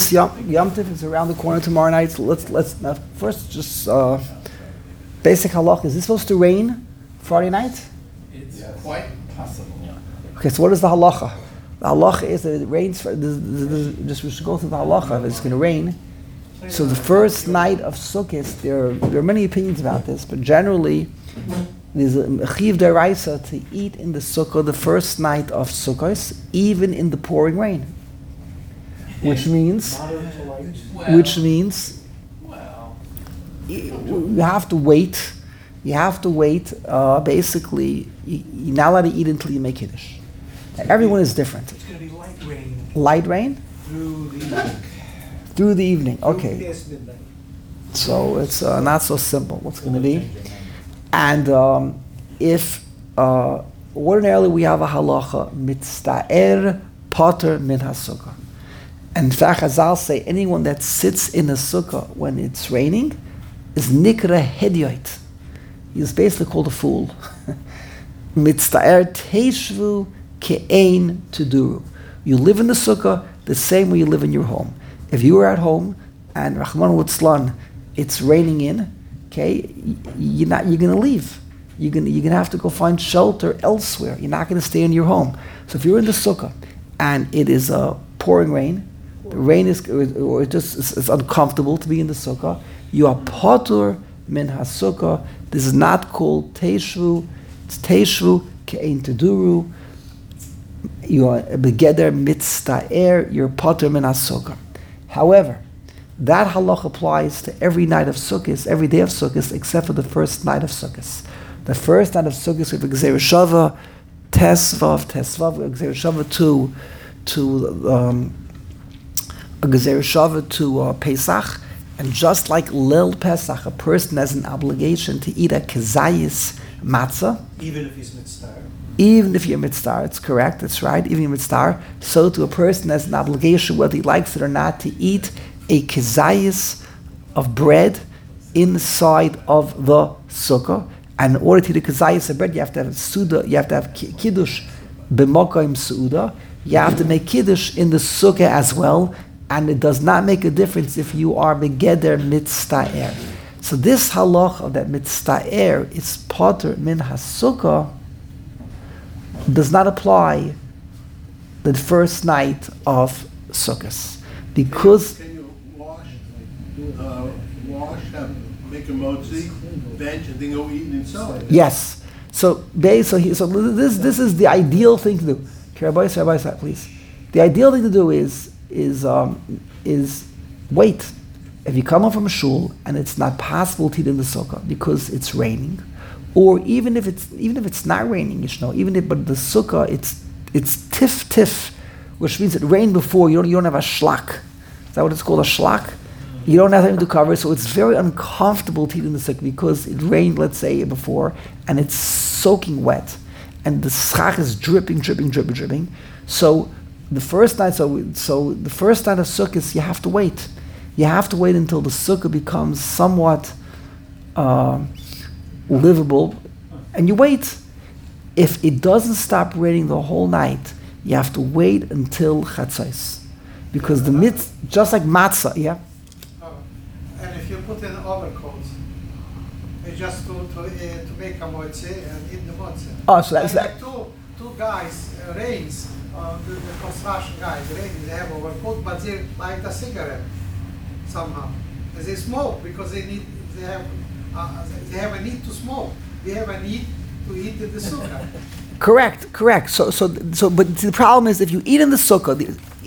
Shabbos Yom Tov is around the corner tomorrow night. So let's now first just basic halach. Is it supposed to rain Friday night? It's quite possible. Okay, so what is the halacha? The halacha is that it rains. Just we should go through the halacha. If it's going to rain, so the first night of Sukkot, there are many opinions about this, but generally there's a chiv deraisa to eat in the sukkah the first night of Sukkot, even in the pouring rain, which means you have to wait. You have to wait. Basically, you're not allowed to eat until you make kiddush. Everyone is different. It's going to be light rain. Light rain? Through the evening. Okay. So it's not so simple. What's going to be? And if ordinarily we have a halacha, mitzta'er pater min hasukkah. And in fact, Chazal say anyone that sits in a sukkah when it's raining is nikra hedyoit. He's basically called a fool. Mitzta'er teishvu ke'ein tuduru. You live in the sukkah the same way you live in your home. If you are at home and Rahman Wutzlan, it's raining in, okay, you're going to leave. You're going to have to go find shelter elsewhere. You're not going to stay in your home. So if you're in the sukkah and it is pouring rain, the rain is, or it's uncomfortable to be in the sukkah, you are patur min hasukkah. This is not called teishvu. It's teishvu ke'ein tuduru. You are begeder mitzta'er. You're patur min hasukkah. However, that halach applies to every night of Sukkot, every day of Sukkot, except for the first night of Sukkot. The first night of Sukkot, we have Gzeir Shava, Tesvav, Gzeir Shava to Gzeir Shava to Pesach, and just like Lil Pesach, a person has an obligation to eat a kezayis matzah. Even if he's mitzvah. Even if you're mitzvah, it's correct, that's right, even if you're mitzvah, so to a person has an obligation, whether he likes it or not, to eat a kezayis of bread inside of the sukkah. And in order to eat a kezayis of bread, you have to have suda, you have to have kiddush b'mokayim suda. You have to make kiddush in the sukkah as well, and it does not make a difference if you are begeder mitzta'er. So this halach of that mitzta'er is pater min hasukkah does not apply the first night of Sukkot, because can you wash, make a motzi, bench, and then go eat inside? yes. So this is the ideal thing to do. Rabbi, please. The ideal thing to do is wait. If you come home from a shul and it's not possible to eat in the sukkah because it's raining, or even if it's not raining, but the sukkah it's tif, which means it rained before. You don't have a shlak. Is that what it's called, a shlak? You don't have anything to cover, so it's very uncomfortable to eat in the sukkah because it rained, let's say, before, and it's soaking wet, and the schach is dripping. So the first night, so the first night of Sukkot, you have to wait. You have to wait until the sukkah becomes somewhat livable, and you wait. If it doesn't stop raining the whole night, you have to wait until chatzos, because the just like matzah, yeah. And if you put in overcoats, just to make a motzi and eat the motzi. Oh, so that's like two guys, rains, the construction guys, they have overcoat, but they light a cigarette somehow. And they smoke because they have a need to smoke. They have a need to eat in the sukkah. Correct. So, but the problem is if you eat in the sukkah,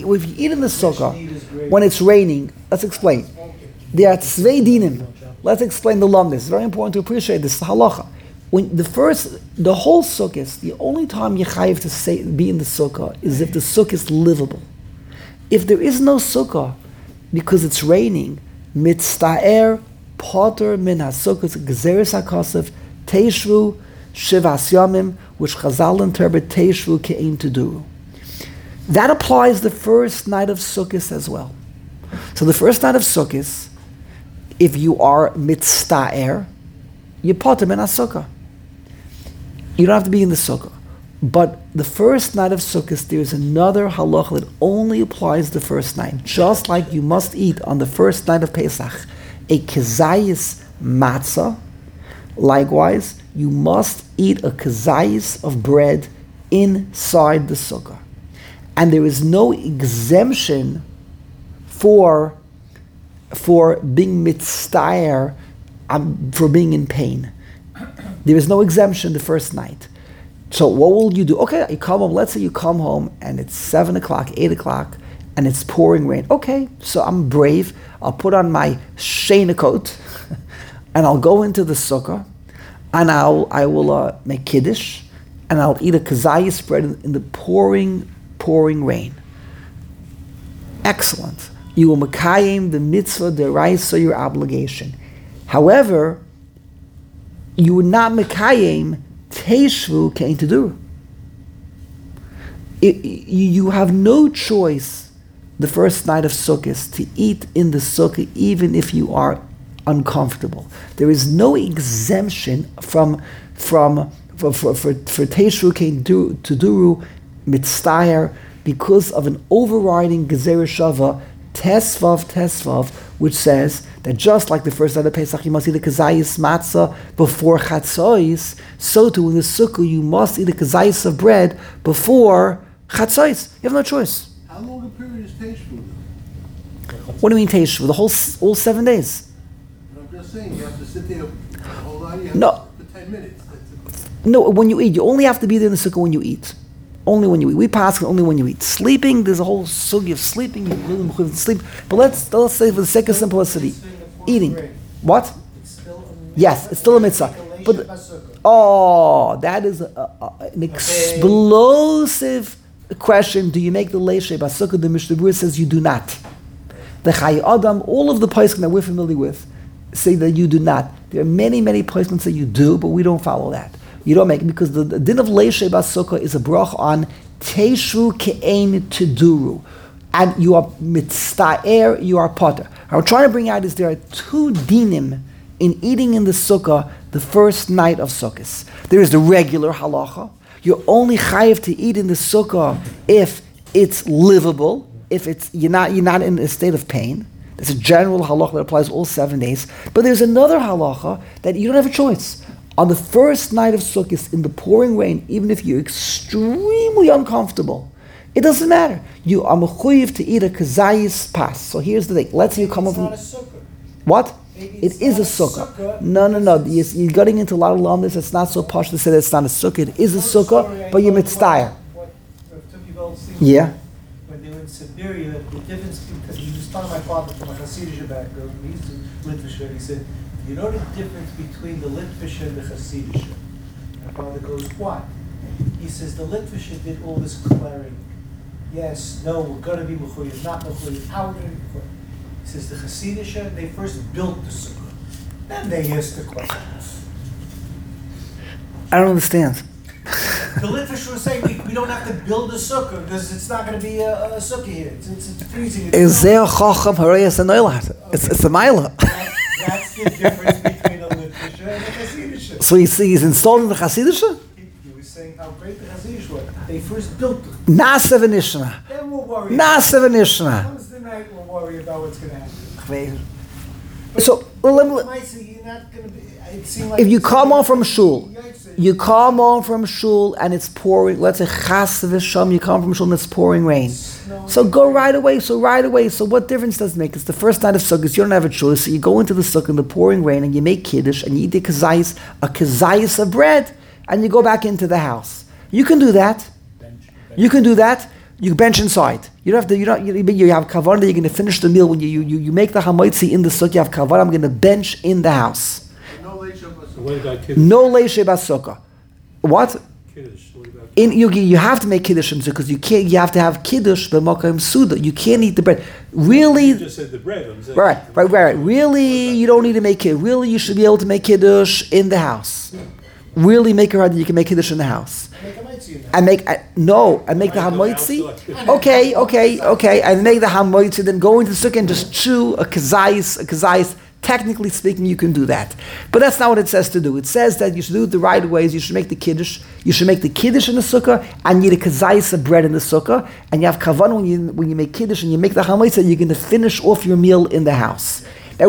when it's raining, let's explain. There are tzvei dinim. Let's explain the longest. It's very important to appreciate this halacha. When the whole sukkah, the only time you chayiv to be in the sukkah is if the sukkah is livable. If there is no sukkah because it's raining, mitzta'er pater min hasukkah gzeres hakosef teishvu shivas yamim, which Chazal interpret teishvu ke'ein tuduru. That applies the first night of Sukkot as well. So the first night of Sukkot, if you are mitzta'er, you pater min hasukkah. You don't have to be in the sukkah. But the first night of Sukkot, there's another halacha that only applies the first night. Just like you must eat on the first night of Pesach a kezayis matzah, likewise, you must eat a kezayis of bread inside the sukkah. And there is no exemption for being mitztayer, for being in pain. There is no exemption the first night. So what will you do? Okay, you come home, let's say you come home and it's 7 o'clock, 8 o'clock, and it's pouring rain. Okay, so I'm brave. I'll put on my shena coat and I'll go into the sukkah and I will make kiddush and I'll eat a kezayis bread in the pouring rain. Excellent. You will mekayim the mitzvah deraisa, your obligation. However, you would not mekayim Teshvu Kein Teduru. You have no choice the first night of Sukkot to eat in the Sukkah even if you are uncomfortable. There is no exemption for Teshvu Kein Teduru Mitztayer because of an overriding Gezerah Shava Tesvav, which says that just like the first night of Pesach, you must eat a kezayis matzah before chatzos, so too in the sukkah you must eat a kezayis of bread before chatzos. You have no choice. How long a period is Teshuvah? What do you mean Teshuvah? The whole 7 days. I'm just saying, you have to sit there all night. You have No. for 10 minutes. No, when you eat, you only have to be there in the sukkah when you eat. Only when you eat. We pass only when you eat. Sleeping, there's a whole sugi of sleeping. You really mechuyev to sleep. But let's say for the sake of simplicity, eating. What? Yes, it's still a mitzvah. But that is an explosive question. Do you make the leishe basukah? The Mishnah Berurah says you do not. The Chai Adam, all of the poskim that we're familiar with, say that you do not. There are many poskim that say you do, but we don't follow that. You don't make it because the din of leishe basukah is a brach on Teshvu Kein Teduru. And you are mitztaer, you are potter. What I'm trying to bring out is there are 2 dinim in eating in the sukkah the first night of Sukkot. There is the regular halacha. You're only chayiv to eat in the sukkah if it's livable, if you're not in a state of pain. There's a general halacha that applies all 7 days. But there's another halacha that you don't have a choice. On the first night of Sukkot, in the pouring rain, even if you're extremely uncomfortable, it doesn't matter. You are mechuyev to eat a kezayis pas. So here's the thing. Let's say you come up from... What? It is a sukkah. No. You're getting into a lot of lamas. It's not so posh to say that it's not a sukkah. It is a sukkah, but you're mitztayer. Yeah. When they were in Siberia, the difference, because he was talking to my father from a Hasidic background, he used to Litvish, and he said, you know the difference between the Litvish and the Hasidic? My father goes, what? He says, the Litvish did all this clearing. Yes, no, we're going to be mechuyev, not mechuyev, how we're going to be mechuyev. He says, the Hasidic, they first built the sukkah. Then they asked the questions. I don't understand. The Litvish was saying, we don't have to build a sukkah because it's not going to be a sukkah here. It's freezing. Is there chacham harayas and noilat? It's a mila. That's the difference between a Litvish and a Hasidic. So he's installed in the Hasidisha? He was saying how great the Hasidic was. They first built it. Nasa v'nishna. Then we'll worry. Nasa v'nishna. Comes the night, we'll worry about what's going to happen. So, You're not going to be, it seemed like if you come home from shul, and it's pouring, let's say chas v'sham, you come from shul and it's pouring rain. So go right away. So what difference does it make? It's the first night of Sukkot, you don't have a choice. So you go into the sukkah in the pouring rain and you make kiddush and you eat a kezayis of bread and you go back into the house. You can do that. You bench inside. You don't have to. You have kavanah that you're going to finish the meal when you make the hamoitzi in the sukkah. You have kavanah. I'm going to bench in the house. No leishe basukah. What? Kiddush. What about You have to make kiddush in sukkah because you can't. You have to have kiddush b'makam suda. You can't eat the bread. Really? You just said the bread. I'm saying Right. Really, you don't need to make it. Really, you should be able to make kiddush in the house. Really, make it right that you can make kiddush in the house. And make the hamoitzi. Okay. And make the hamoitzi. Then go into the sukkah and just chew a kezayis Technically speaking, you can do that. But that's not what it says to do. It says that you should do it the right ways. You should make the kiddush. You should make the kiddush in the sukkah, and you eat a kazayis of bread in the sukkah. And you have kavan when you make kiddush and you make the hamaisa, you're going to finish off your meal in the house.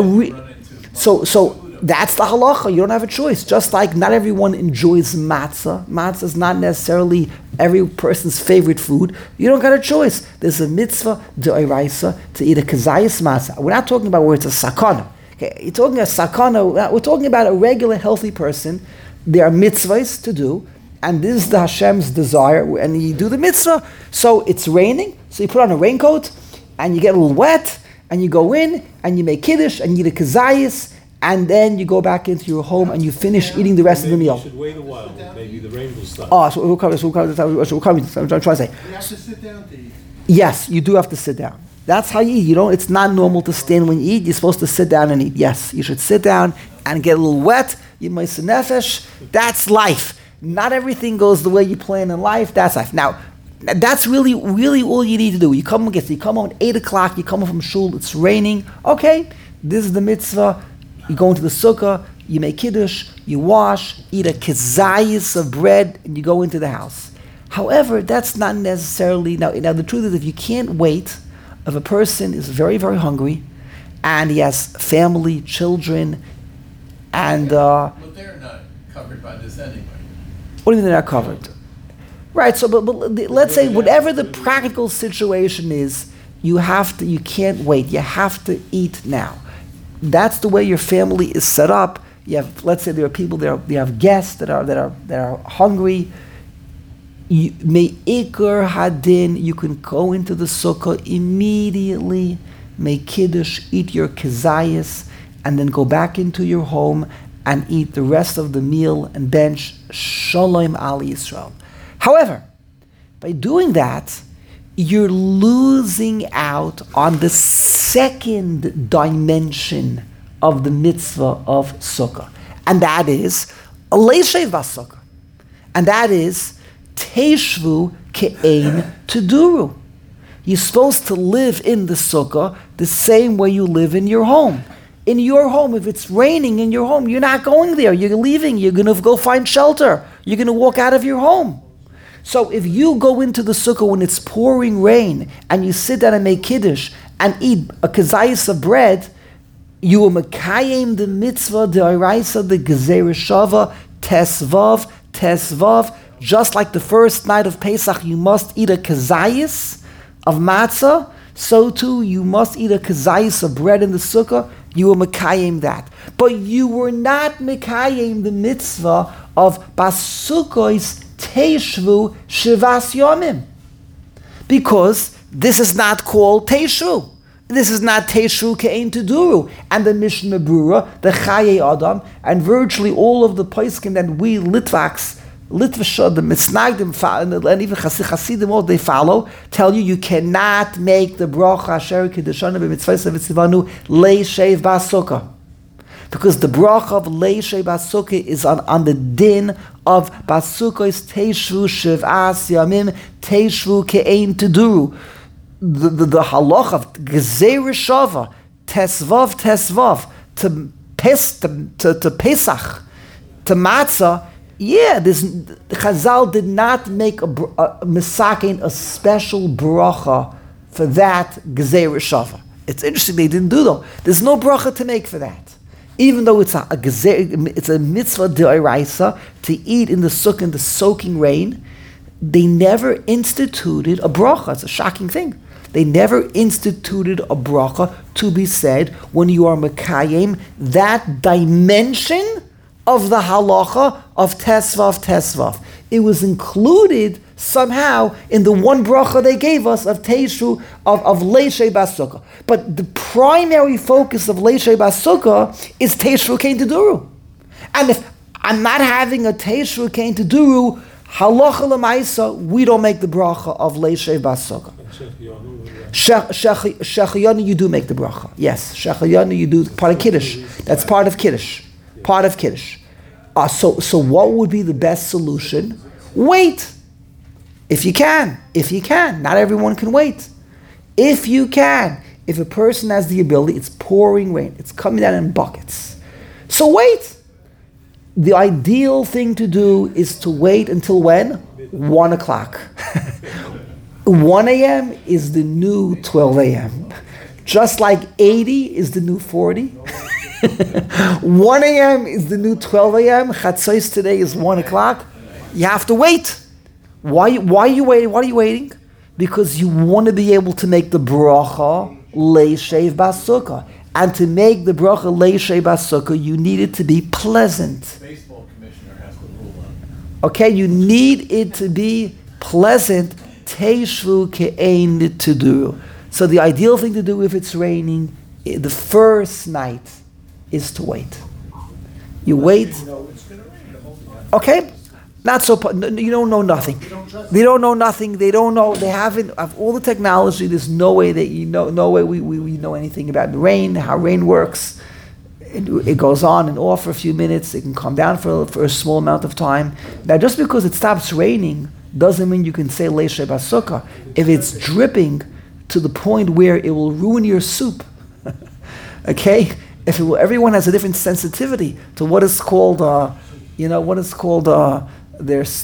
So that's the halacha. You don't have a choice. Just like not everyone enjoys matzah. Matzah is not necessarily every person's favorite food. You don't got a choice. There's a mitzvah d'oraisa to eat a kazayis matzah. We're not talking about where it's a sakana. Okay, you're talking a sakana. We're talking about a regular healthy person. There are mitzvahs to do, and this is the Hashem's desire. And you do the mitzvah. So it's raining. So you put on a raincoat, and you get a little wet, and you go in and you make kiddush and you eat a kazayis. And then you go back into your home and you finish eating the rest of the meal. You should wait a while. Maybe the rain will stop. Oh, so we'll come. I'm trying to say. You have to sit down to eat. Yes, you do have to sit down. That's how you eat. You don't. It's not normal to stand when you eat. You're supposed to sit down and eat. Yes, you should sit down and get a little wet. You meiser nefesh. That's life. Not everything goes the way you plan in life. That's life. Now, that's really all you need to do. You come home at 8 o'clock. You come home from shul. It's raining. Okay, this is the mitzvah. You go into the sukkah, you make kiddush, you wash, eat a kezayis of bread, and you go into the house. However, that's not necessarily... Now, the truth is, if you can't wait, if a person is very, very hungry, and he has family, children, and... But they're not covered by this anyway. What do you mean they're not covered? Right, so but let's say whatever the practical situation is, you can't wait. You have to eat now. That's the way your family is set up. You have, let's say there are people there. You have guests that are hungry. Me'ikar hadin. You can go into the sukkah immediately, make kiddush, eat your kezayis, and then go back into your home and eat the rest of the meal and bench shalom al Yisrael. However, by doing that, you're losing out on the second dimension of the mitzvah of sukkah. And that is leishev b'sukkah. And that is teshvu ke'ein tuduru. You're supposed to live in the sukkah the same way you live in your home. In your home, if it's raining in your home, you're not going there. You're leaving. You're going to go find shelter. You're going to walk out of your home. So if you go into the sukkah when it's pouring rain and you sit down and make kiddush and eat a kazayis of bread, you will mekayim the mitzvah d'oraisa the gezerah shava tesvav. Just like the first night of Pesach, you must eat a kazayis of matzah. So too, you must eat a kazayis of bread in the sukkah. You will mekayim that, but you were not mekayim the mitzvah of basukos Teshvu Shivas Yomim. Because this is not called Teshvu. This is not Teshvu Ke'ein Tuduru. And the Mishnah Berurah, the Chaye Adam, and virtually all of the Poskim that we Litvaks, Litvashah, the Mitznagdim, and even Hasidim, all they follow, tell you cannot make the bracha Asher Kedeshana b'mitzvah v'tzivanu le'shev b'sukkah. Because the bracha of le'shev b'sukkah is on the din of Basukos Teshvu Shivas Yamim Teshvu Ke'ein Tuduru. The halach of Gezerah Shava Tesvav to Pesach to Matzah. Yeah, Chazal did not make a misakin a special bracha for that Gezerah Shava. It's interesting they didn't do though. There's no bracha to make for that. Even though it's a mitzvah d'oraisa to eat in the sukkah in the soaking rain, they never instituted a bracha. It's a shocking thing. They never instituted a bracha to be said when you are mekayim that dimension of the halacha of tesvav. It was included somehow in the one bracha they gave us of teishu of leishei basukah. But the primary focus of leishei basukah is teishu kein tuduru. And if I'm not having a teishu kein tuduru, halacha l'maisa, we don't make the bracha of leishei basukah. Shechayanu, you do make the bracha. Yes, Shechayanu, you do part of Kiddush. That's part of Kiddush. Part of Kiddush. So what would be the best solution? Wait. If you can. Not everyone can wait. If if a person has the ability, it's pouring rain, it's coming down in buckets. So wait. The ideal thing to do is to wait until when? 1 o'clock. 1 a.m. is the new 12 a.m. Just like 80 is the new 40. 1 a.m. is the new 12 a.m. Chatzos today is 1 o'clock. You have to wait. Why are you waiting? What are you waiting? Because you want to be able to make the bracha leishev basukah. And to make the bracha leishev basukah, you need it to be pleasant. Baseball commissioner has to rule on it. Okay, you need it to be pleasant. Teishvu ke'ein to. So the ideal thing to do if it's raining, the first night, is to wait. You wait. Okay, not so. You don't know nothing. They don't know nothing. They don't know. They haven't. Of all the technology, there's no way that you know. No way we know anything about the rain, how rain works. It goes on and off for a few minutes. It can come down for a small amount of time. Now, just because it stops raining doesn't mean you can say leishev basukah. If it's dripping to the point where it will ruin your soup, okay? Everyone has a different sensitivity to what is called, there's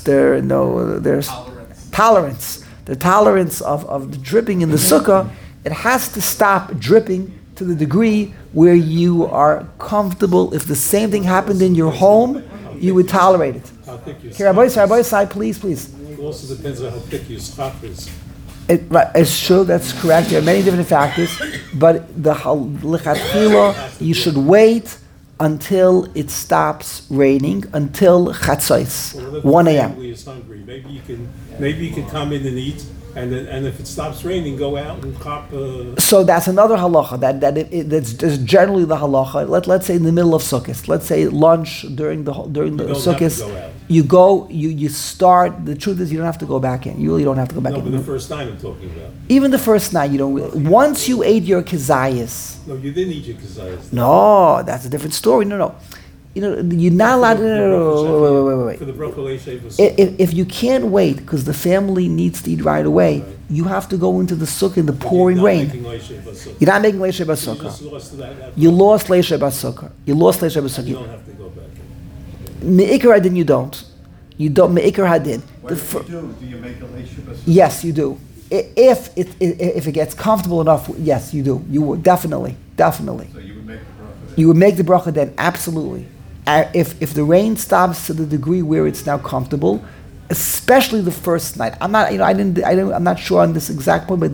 tolerance. The tolerance of the dripping in the sukkah. It has to stop dripping to the degree where you are comfortable. If the same thing happened in your home, you would tolerate it. How thick your Okay, Rabbi Sai, please. It also depends on how thick your scarf is. It's true, that's correct. There are many different factors, but the lichatchila, you should wait until it stops raining, until chatzos, 1 a.m. Family is hungry. Maybe you can come in and eat, and if it stops raining, go out and cop. So that's another halacha. That's generally the halacha. Let's say in the middle of Sukkot. Let's say lunch during the Sukkot. You start. The truth is, you don't have to go back in. You really don't have to go back in. No, but the first night I'm talking about. Even the first night, you don't. Once you ate your kazayas. No, you didn't eat your kazayas. No, that's a different story. No. You're not allowed. Wait. For the bracha leishev If you can't wait because the family needs to eat right away, you have to go into the sukkah in the pouring rain. You're not making leishev basukah. You lost leishev basukah. You don't have to go back. Me'ikar hadin, you don't. You don't. Me'ikar hadin. What do you make a leishev basukah? Yes, you do. If it gets comfortable enough, yes, you do. You would definitely. So you would make the bracha. You would make the bracha then, absolutely. If the rain stops to the degree where it's now comfortable, especially the first night. I'm not sure on this exact point,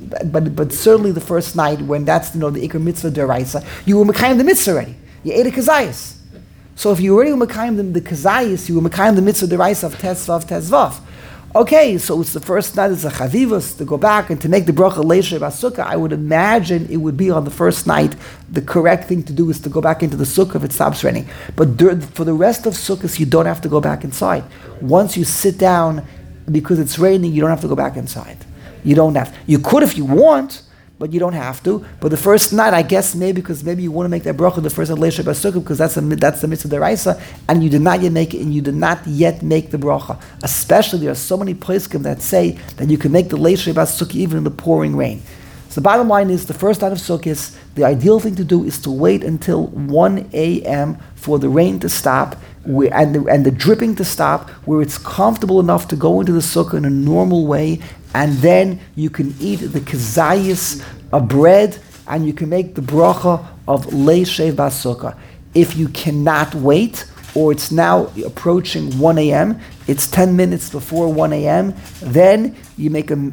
but certainly the first night when that's the Iker Mitzvah Deraisa, you were Mekayim the Mitzvah already. You ate a Kazayas. So if you already were Mekayim the Kazayas, you were Mekayim the Mitzvah Deraisa of Tezvav. Okay, so it's the first night, it's a chavivas to go back and to make the bracha leishev basukah. I would imagine it would be on the first night. The correct thing to do is to go back into the sukkah if it stops raining. But for the rest of sukkahs, you don't have to go back inside. Once you sit down, because it's raining, you don't have to go back inside. You don't have. You could if you want, but you don't have to. But the first night, I guess maybe you want to make that bracha the first night leishev basukah because that's the mitzvah deraisa, and you did not yet make it, and you did not yet make the bracha. Especially there are so many poskim that say that you can make the leishev basukah even in the pouring rain. So the bottom line is the first night of Sukkot, the ideal thing to do is to wait until 1 a.m. for the rain to stop and the dripping to stop, where it's comfortable enough to go into the sukkah in a normal way, and then you can eat the kazayas of bread, and you can make the bracha of leishev basukah. If you cannot wait, or it's now approaching 1 a.m., it's 10 minutes before 1 a.m., then you make a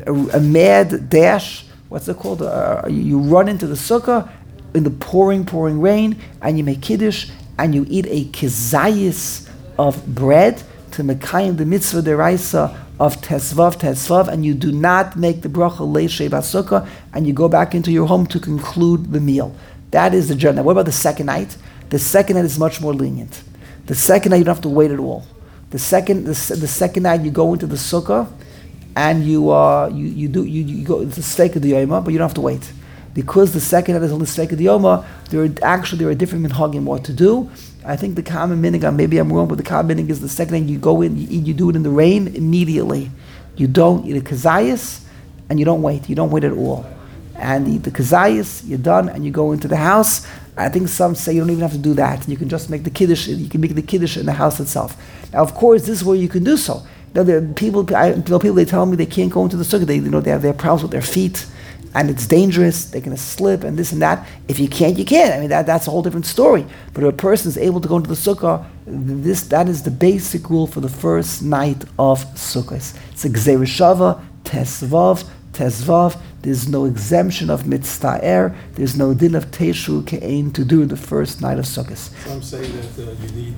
mad dash. What's it called? You run into the sukkah in the pouring rain, and you make kiddush, and you eat a kizayis of bread to mekayim the mitzvah deraisa of tesvav, and you do not make the bracha leishev basukah, and you go back into your home to conclude the meal. That is the journey. What about the second night? The second night is much more lenient. The second night you don't have to wait at all. The second night you go into the sukkah, and you go. It's a steak of the yoma, but you don't have to wait, because the second night is only steak of the yoma. There are different minhagim what to do. I think the common minhag, maybe I'm wrong, but the common minhag is the second night you go in, you do it in the rain immediately. You don't eat a kazayas, and you don't wait. You don't wait at all. and eat the kazayis, you're done, and you go into the house. I think some say you don't even have to do that. You can just make the kiddush. You can make the kiddush in the house itself. Now, of course, this is where you can do so. Now, there are people they tell me they can't go into the sukkah. They have problems with their feet, and it's dangerous. They're going to slip and this and that. If you can't, you can't. I mean, that's a whole different story. But if a person is able to go into the sukkah, that is the basic rule for the first night of sukkahs. It's a gzeira shava, tesvav. There's no exemption of mitzta'er. There's no din of teshu ke'ein to do the first night of sukkahs. Some say that you need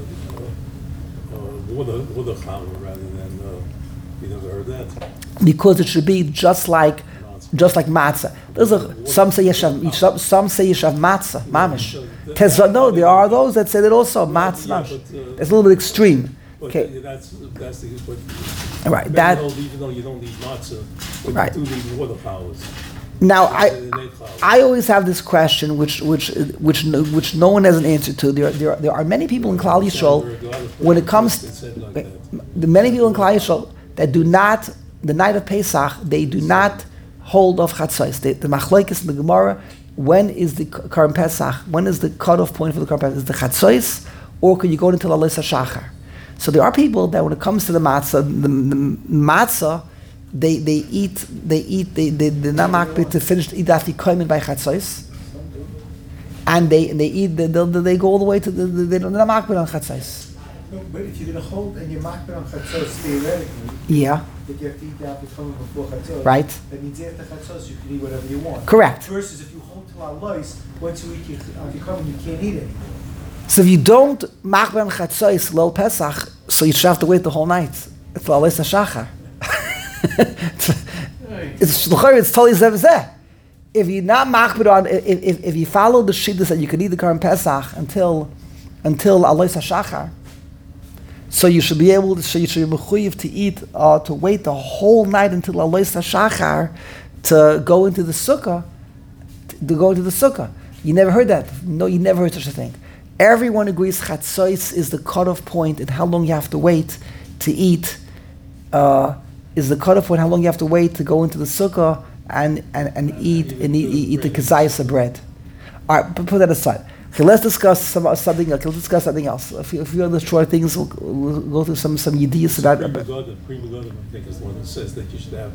water challah rather than, you never heard that? Because it should be just like matzah. Some say yeshav matzah, mamish. Tesvav, no, there are those that say that also matzah. It's a little bit extreme. Okay. That's the right. Even though you don't need matzah, but right. You do need water flowers. Now, I always have this question, which no one has an answer to. There are many people in Klal Yisrael, when it comes the many people in Klal Yisrael that do not, the night of Pesach, they do not hold of chatzos. The machlokes in the Gemara, when is the Karban Pesach? When is the cutoff point for the Karban Pesach? Is the chatzos, or can you go until Alis HaShachar? So there are people that when it comes to the matzah, the matzah, they're not makbid to finish eat after koymin by chatzos, and they go all the way to they're not makbid on chatzos. No, but if you're going to hold and you're makbid on chatzos theoretically, yeah, that you have to eat after koymin before chatzos, right? That means after chatzos you can eat whatever you want. Correct. Versus if you hold till alois, once you eat after koymin you can't eat anything. So if you don't makbid on chatzos lol Pesach, so you should have to wait the whole night. It's Alis HaShachar. It's totally zeh. If you're not machbid on, if you follow the shidduch that you can eat the Karban Pesach until Alos HaShachar, so you should be able to, so you should be mechuyev to eat, to wait the whole night until Alos HaShachar to go into the sukkah, You never heard that. No, you never heard such a thing. Everyone agrees chatzos is the cutoff point and how long you have to wait to eat. Is the cutoff point how long you have to wait to go into the sukkah and eat the kazayas of bread. All right, put that aside. Okay, let's discuss something else. Let's discuss something else. A few other short things. We'll go through some yidiyas about Prima Godim, I think, is the one that says that you should have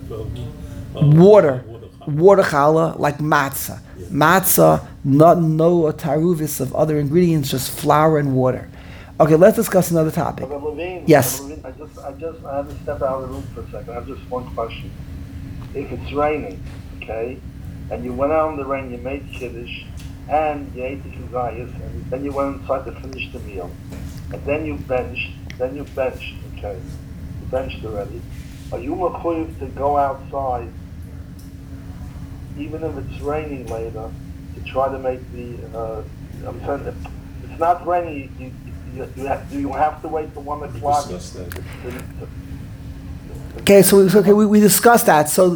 water challah like matzah. Yeah. Matzah, no taruvis of other ingredients, just flour and water. Okay, let's discuss another topic. Levine, yes. Levine, I have to step out of the room for a second. I have just one question. If it's raining, okay, and you went out in the rain, you made kiddush, and you ate the kazayas, and then you went inside to finish the meal, and then you benched, okay, you benched already. Are you mechuyev to go outside, even if it's raining later, to try to make the? I'm saying, if it's not raining, do you have to wait till 1 o'clock? Okay, so we discussed that. So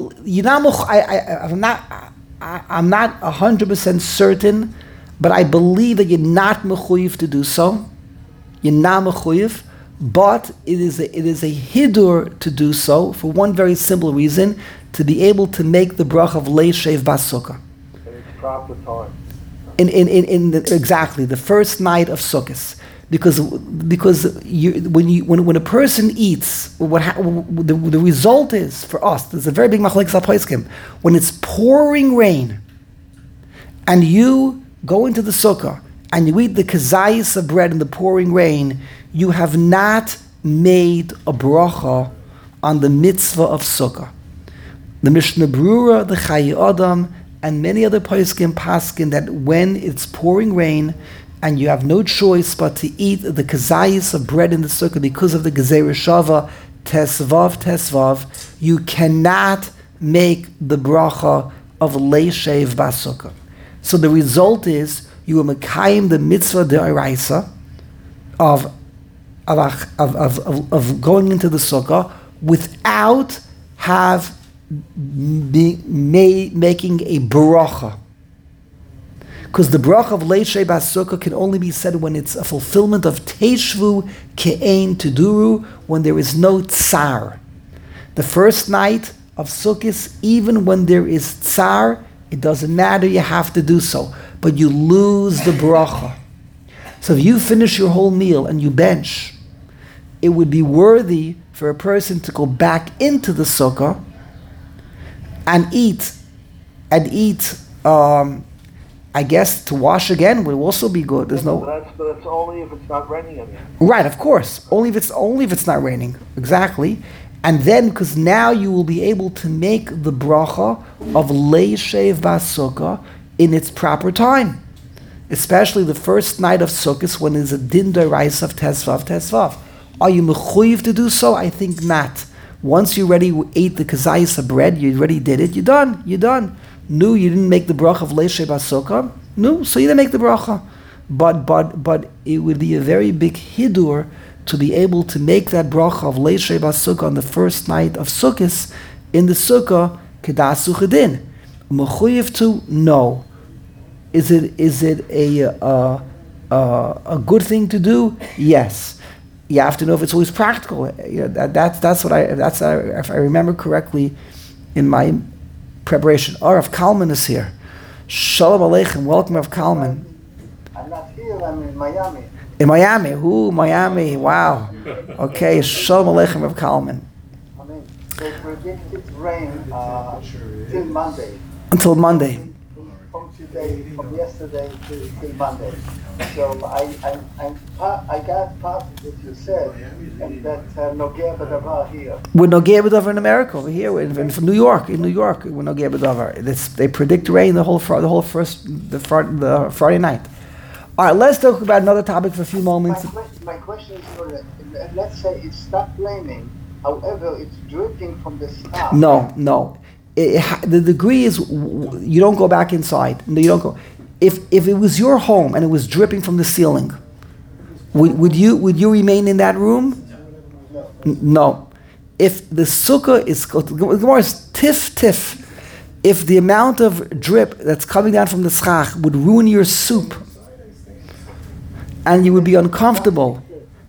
I'm not 100% certain, but I believe that you're not mechuyev to do so. You're not mechuyev, but it is a hidur to do so for one very simple reason: to be able to make the bracha of leishev basukah. And it's proper time. Exactly the first night of Sukkot. Because when a person eats, the result is for us. There's a very big machlokes haposkim. When it's pouring rain, and you go into the sukkah and you eat the kazayis of bread in the pouring rain, you have not made a bracha on the mitzvah of sukkah. The Mishnah Brura, the Chayei Adam, and many other poskim paskin that when it's pouring rain, and you have no choice but to eat the kazayis of bread in the sukkah because of the gezeira shava, tesvav, you cannot make the bracha of leishev basukah. So the result is you are mekayim the mitzvah de'oraisa of going into the sukkah without making a bracha. Because the bracha of leishev basukah can only be said when it's a fulfillment of teshvu ke'ein tuduru, when there is no tsar. The first night of Sukkot, even when there is tsar, it doesn't matter, you have to do so. But you lose the bracha. So if you finish your whole meal and you bench, it would be worthy for a person to go back into the sukkah and eat, I guess to wash again would also be good. There's no. But that's only if it's not raining again. Right, of course. Only if it's not raining. Exactly. And then, because now you will be able to make the bracha of Leishev Basukah in its proper time. Especially the first night of Sukkot when there's a din d'oraisa of Tesvav. Are you mechuyev to do so? I think not. Once you already ate the kazayis of bread, you already did it, you're done. No, you didn't make the bracha of Leishev Basukah. No, so you didn't make the bracha. But it would be a very big hidur to be able to make that bracha of Leishev Basukah on the first night of Sukkot in the sukkah kedasu chedin. Mechuyev to? No. Is it a good thing to do? Yes. You have to know if it's always practical. That's if I remember correctly in my preparation. Rav Kalman is here. Shalom Aleichem. Welcome, Rav Kalman. I'm not here. I'm in Miami. In Miami. Miami. Wow. Okay. Shalom Aleichem, Rav Kalman. I mean, they predicted rain till Monday. Until Monday. From yesterday till Monday. So I got part of what you said, and that Nogea B'Davar here. We're Nogea B'Davar in America, over here, from New York. In New York, we're Nogea B'Davar. They predict rain the Friday night. All right, let's talk about another topic for a few moments. My question is, let's say it stopped raining, however, it's dripping from the sky. No. The degree is you don't go back inside. No, you don't go. If it was your home and it was dripping from the ceiling, would you remain in that room? No. If the sukkah is Gemara is tif, if the amount of drip that's coming down from the schach would ruin your soup, and you would be uncomfortable.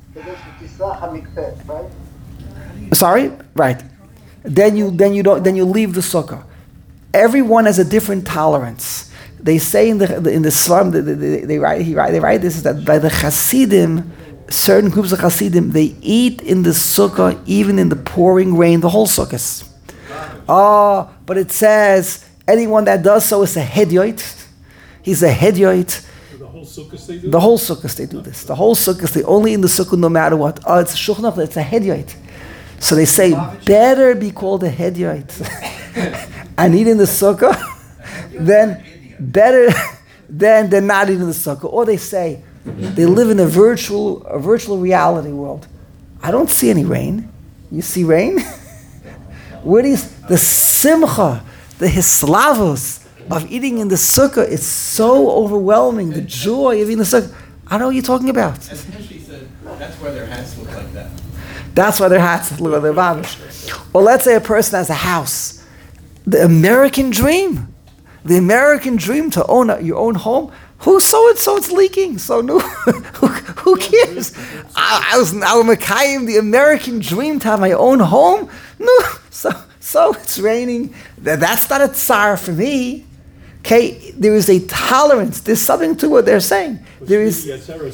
Sorry, right. Then you leave the sukkah. Everyone has a different tolerance. They say in the Sfarim, they write this, is that by the Hasidim, certain groups of Hasidim, they eat in the sukkah even in the pouring rain, the whole sukkahs. But it says anyone that does so is a hedyoit. He's a hedyoit. The whole sukkahs they do. The whole sukkahs they do this. The whole sukkahs they only in the sukkah no matter what. It's a shulchan aruch, it's a hedyoit. So they say, better be called a hedyoit and eat in the sukkah, then they're not eating in the sukkah. Or they say, they live in a virtual reality world. I don't see any rain. You see rain? Where the simcha, the hislavos of eating in the sukkah is so overwhelming. The joy of eating in the sukkah. I know what you're talking about. As Henry said, that's why their hats look like that. That's why their hats look like their babish. Or let's say a person has a house. The American dream to own your own home. So-and-so it's leaking. So no, who cares? I was Mekayim, the American dream to have my own home. No, so it's raining. That's not a tsar for me. Okay, there is a tolerance. There's something to what they're saying. There is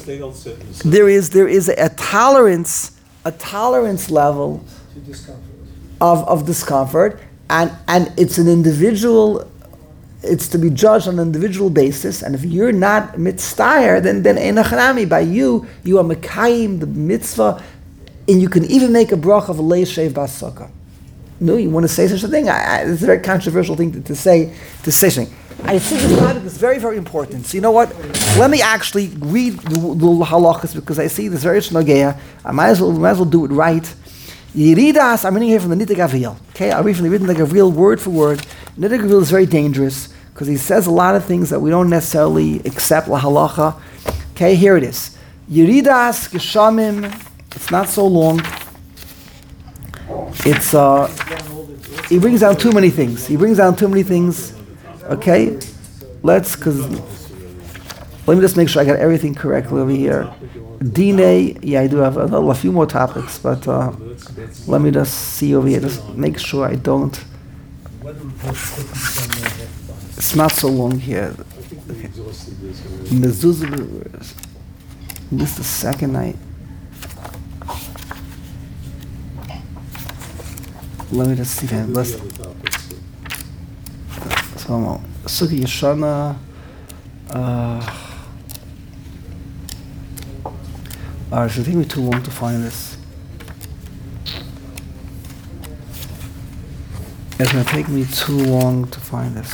a tolerance level of discomfort, and it's an individual. It's to be judged on an individual basis, and if you're not mitzvah, then enachanami by you are mekayim the mitzvah, and you can even make a bracha of a leishev basukah. No, you want to say such a thing? It's a very controversial thing to say something. I think this topic is very, very important. So you know what? Let me actually read the halachas because I see this very shnogeya. I might as well do it right. Yiridas, I'm reading here from the Nitei Gavriel. Okay, I'll read from the Nitei Gavriel word for word. Nitei Gavriel is very dangerous because he says a lot of things that we don't necessarily accept la halacha. Okay, here it is. Yiridas geshamim. It's not so long. It's he brings down too many things. Okay, let me just make sure I got everything correctly over here. Dine, yeah, I do have a few more topics, but let me just see over here. Just make sure I don't weather report is 50% more half the time. It's not so long here. I think we exhausted this already. Mezuzah, this is the second night. Let me just see. What are Let's, the other topics? so, Sukkah Yeshana. Alright, so it take me too long to find this. It's gonna take me too long to find this.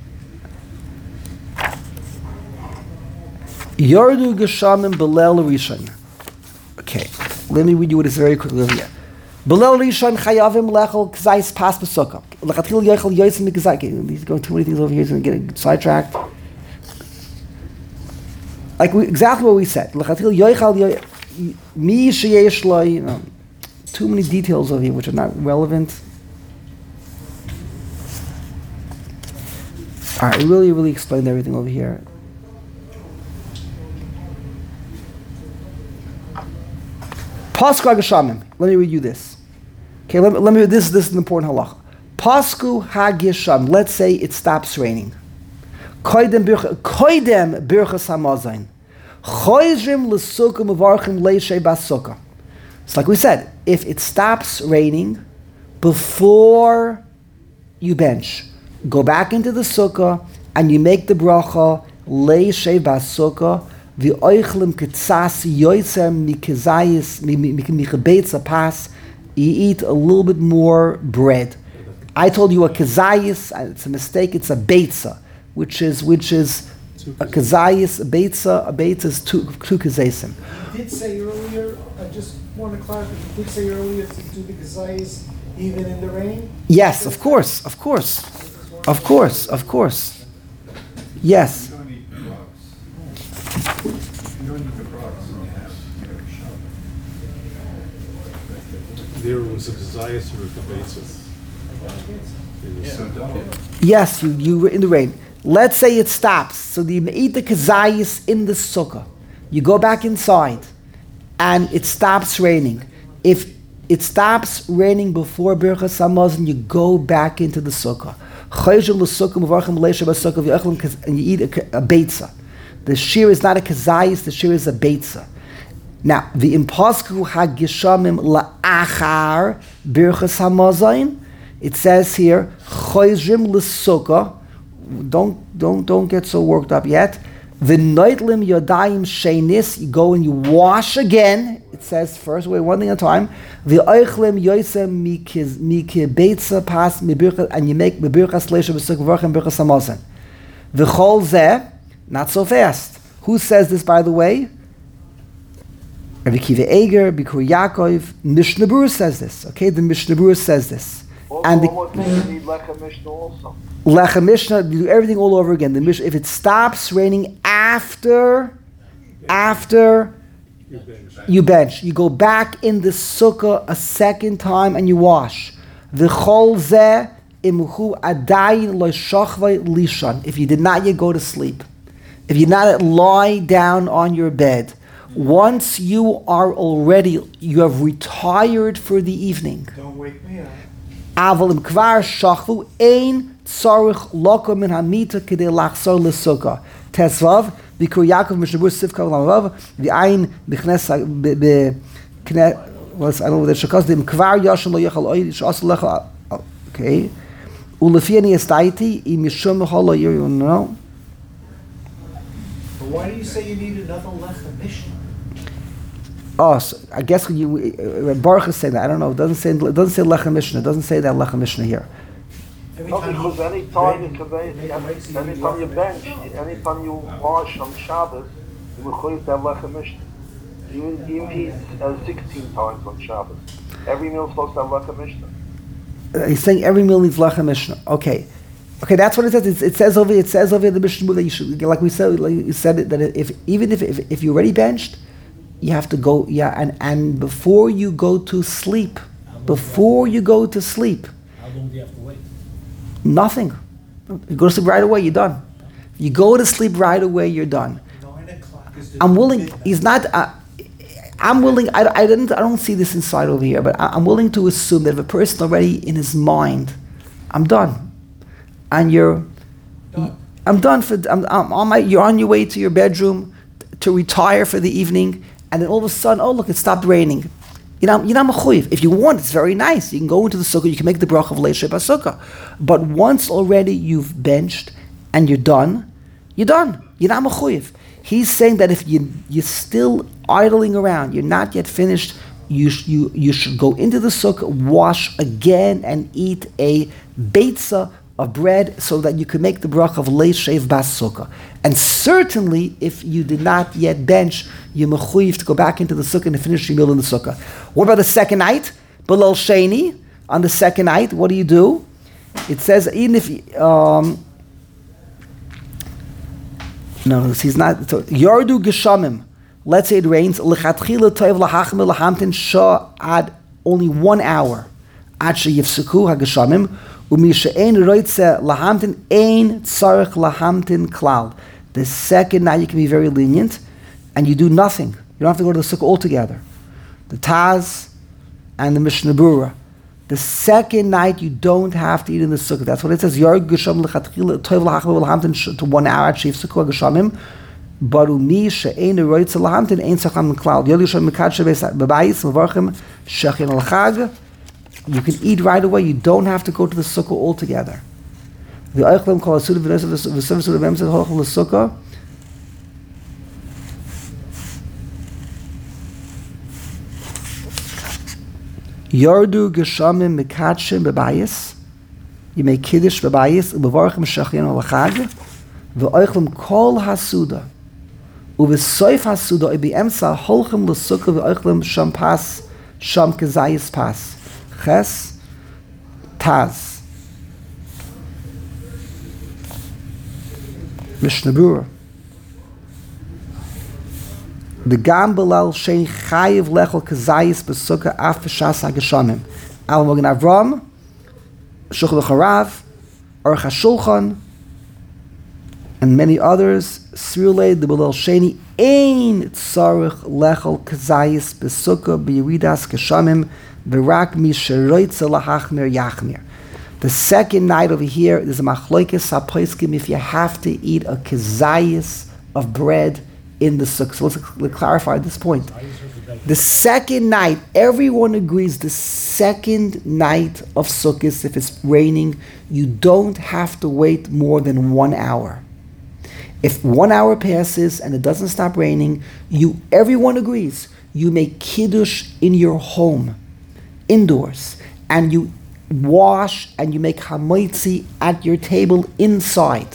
Yardu Geshamim Belel Rishon. Okay, let me read you what is very quickly over here. Belel Rishon Chayavim Lechel Kzais Pas Besukkah. Lechatil Yochel Yotzim Kzai. He's going too many things over here. He's going to get sidetracked. Like exactly what we said. Lechatil Yochel Mi Sheyesh Loi. Too many details over here which are not relevant. All right, really explained everything over here. Pasku HaGeshamim. Let me read you this. Okay, let me. This is an important halacha. Pasku HaGeshamim. Let's say it stops raining. Koidem birchas hamazayin. Choizrim l'sukkah mevarchim leishei basukkah. It's like we said. If it stops raining before you bench, go back into the sukkah and you make the bracha leishei basukkah. V'oichlim ketzas yoyser mikezayis michebeitza pas. You eat a little bit more bread. I told you a kezayis. It's a mistake. It's a beitza, which is a kezayis. A beitza is two kezaysim. You did say earlier. I just want to clarify. You did say earlier to do the gazayis even in the rain. Yes, of course. Yes. There was a Kezias or a Kabetzah. Yes, you were in the rain. Let's say it stops. So you eat the kezayis in the sukkah. You go back inside, and it stops raining. If it stops raining before Birchas Hamazon, you go back into the sukkah. And you eat a beitza. The shear is not a kezayis, the shear is a beitza. Now, the impasku hagishamim la'achar birchas hamazon. It says here, choizrim l'sukkah. Don't get so worked up yet. V'noitlim yodayim sheinis. You go and you wash again. It says first, wait one thing at a time. V'oichlim yoisem mikibeitza pas mibirchas, and you make mibirchas leisha b'sukkah v'orchem birchas hamazon. V'chol zeh, not so fast. Who says this, by the way? Rabbi Kiva Eger, Bikur Yaakov, Mishnah Berurah says this. Okay, the Mishnah Berurah says this. And the Lechem Mishnah also. Lechem Mishnah, you do everything all over again. The Mishnah, if it stops raining after you bench, you go back in the sukkah a second time and you wash. V'chol zeh imuchu adayin lo shachvay lishan. If you did not yet go to sleep, if you did not lie down on your bed, once you have retired for the evening. Don't wake me up. Avalim kvar shachvu ein tzarich loko min hamita kedei lachzor l'sukkah. Tesvav Bikur Yaakov Mishnah Berurah Sivka Lamav v'ayin b'chnes I don't know what the shekas dim kvar yashon lo yachal oid shas lechal. Okay, ulefi ani estaiti im yishum lo yiru no. But why do you say you need another lechem mishnah? Oh, so I guess when Baruch is saying that, I don't know. It doesn't say Lechem Mishnah. It doesn't say that Lechem Mishnah here. Because anytime you bench, anytime you wash on Shabbos, you will call that Lechem Mishnah. You eat 16 times on Shabbos. Every meal is supposed to have Lechem Mishnah. He's saying every meal needs Lechem Mishnah. Okay, that's what it says. It says over the Mishnah that you should, like we said, that if you're already benched, you have to go, and before you go to sleep, How long do you have to wait? Nothing. You go to sleep right away, you're done. You go to sleep right away, you're done. 9 o'clock is the I'm willing, midnight. he's not, I'm willing, I don't see this inside over here, but I'm willing to assume that if a person already in his mind, I'm done. and I'm done I'm on you're on your way to your bedroom to retire for the evening, and then all of a sudden, oh look, it stopped raining. You're not mechuyev. If you want, it's very nice. You can go into the sukkah, you can make the bracha of leishay basukah. But once already you've benched and you're done. You're not mechuyev. He's saying that if you're still idling around, you're not yet finished, you should go into the sukkah, wash again, and eat a beitza of bread so that you can make the bracha of leishay bas sukkah. And certainly, if you did not yet bench, you're mechuyev to go back into the sukkah and finish your meal in the sukkah. What about the second night? Belal sheni. On the second night, what do? It says even if no, he's not. So, Yardu geshamim. Let's say it rains. Lechatchila toiv lahachmil lahamtin shah ad only 1 hour. Ad sheyifsuku hageshamim umishe'ein roitze lahamtin ein tzarich lahamtin klal. The second night you can be very lenient, and you do nothing. You don't have to go to the sukkah altogether. The Taz and the Mishnah Berurah. The second night you don't have to eat in the sukkah. That's what it says. Yarg gesham lechatchila toiv lahachmil lahamtin to 1 hour ad sheyifsuku hageshamim. Barumi she'ein roitze lahamtin ein tzarich lahamtin klal. Yod yisham mekadshe bebayis mevarchim shechin al chag. You can eat right away. You don't have to go to the sukkah altogether. The Eichlam call Asuda v'Nesav Suda Mem said Holchel l'Sukkah. Yardu geshamim mekatshim bebayis. You make kiddush bebayis ubevarchim shachin al chag. The Eichlam call Hasuda ubesoif Hasuda ibeemsa Holchem l'Sukkah the Eichlam shampas sham kezayis pas. Ches, Taz. Mishnah Berurah. The Gam Belal Shein Chayiv Lechel Kazayis B'Sukkah Af B'Shas HaGeshamim. Al Mogen Avram, Shulchan Harav, Aruch HaShulchan, and many others. Sirulei the Belal Sheini Ein Tzarich Lechel Kazayis B'Sukkah B'Yeridas Geshamim. The second night over here, there's a machlokes haposkim if you have to eat a kezayis of bread in the sukkah. So let's clarify this point. The second night, everyone agrees the second night of sukkahs, if it's raining, you don't have to wait more than 1 hour. If 1 hour passes and it doesn't stop raining, everyone agrees, you make kiddush in your home. Indoors, and you wash and you make hamoitzi at your table inside.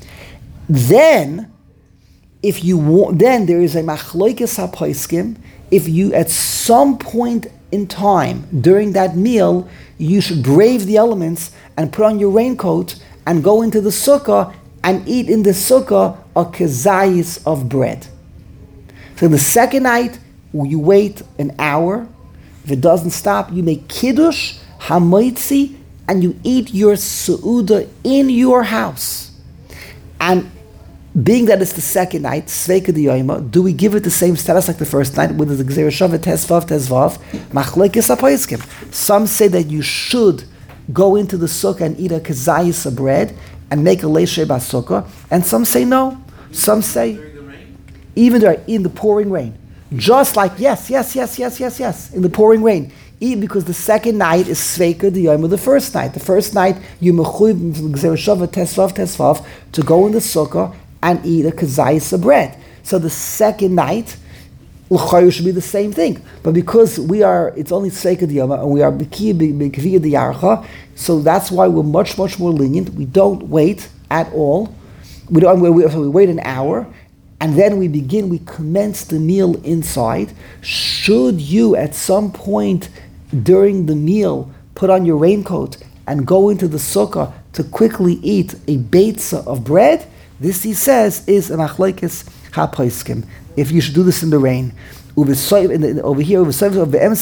Then, if you want, then there is a machlokes haposkim. If you at some point in time during that meal you should brave the elements and put on your raincoat and go into the sukkah and eat in the sukkah a kezayis of bread. So the second night you wait an hour. If it doesn't stop, you make kiddush, hamoitzi, and you eat your seuda in your house. And being that it's the second night, sveika d'yoyma, do we give it the same status like the first night with the gzeira shavat tesvav, machlokes haposkim? Some say that you should go into the sukkah and eat a kezayis of bread and make a leishay basukah, and some say no. Some say even in the pouring rain. Just like, yes, in the pouring rain. Even because the second night is sveika d'yom of the first night. The first night, you mechuyev gzeira shavat tesvav to go in the sukkah and eat a kezayis of bread. So the second night, l'chayur should be the same thing. But because it's only sveika d'yom and we are b'kiviyah d'yarcha, so that's why we're much, much more lenient. We don't wait at all. We wait an hour. And then we commence the meal inside. Should you at some point during the meal put on your raincoat and go into the sukkah to quickly eat a beitza of bread? This, he says, is a machlokes haposkim. If you should do this in the rain. Over here, who says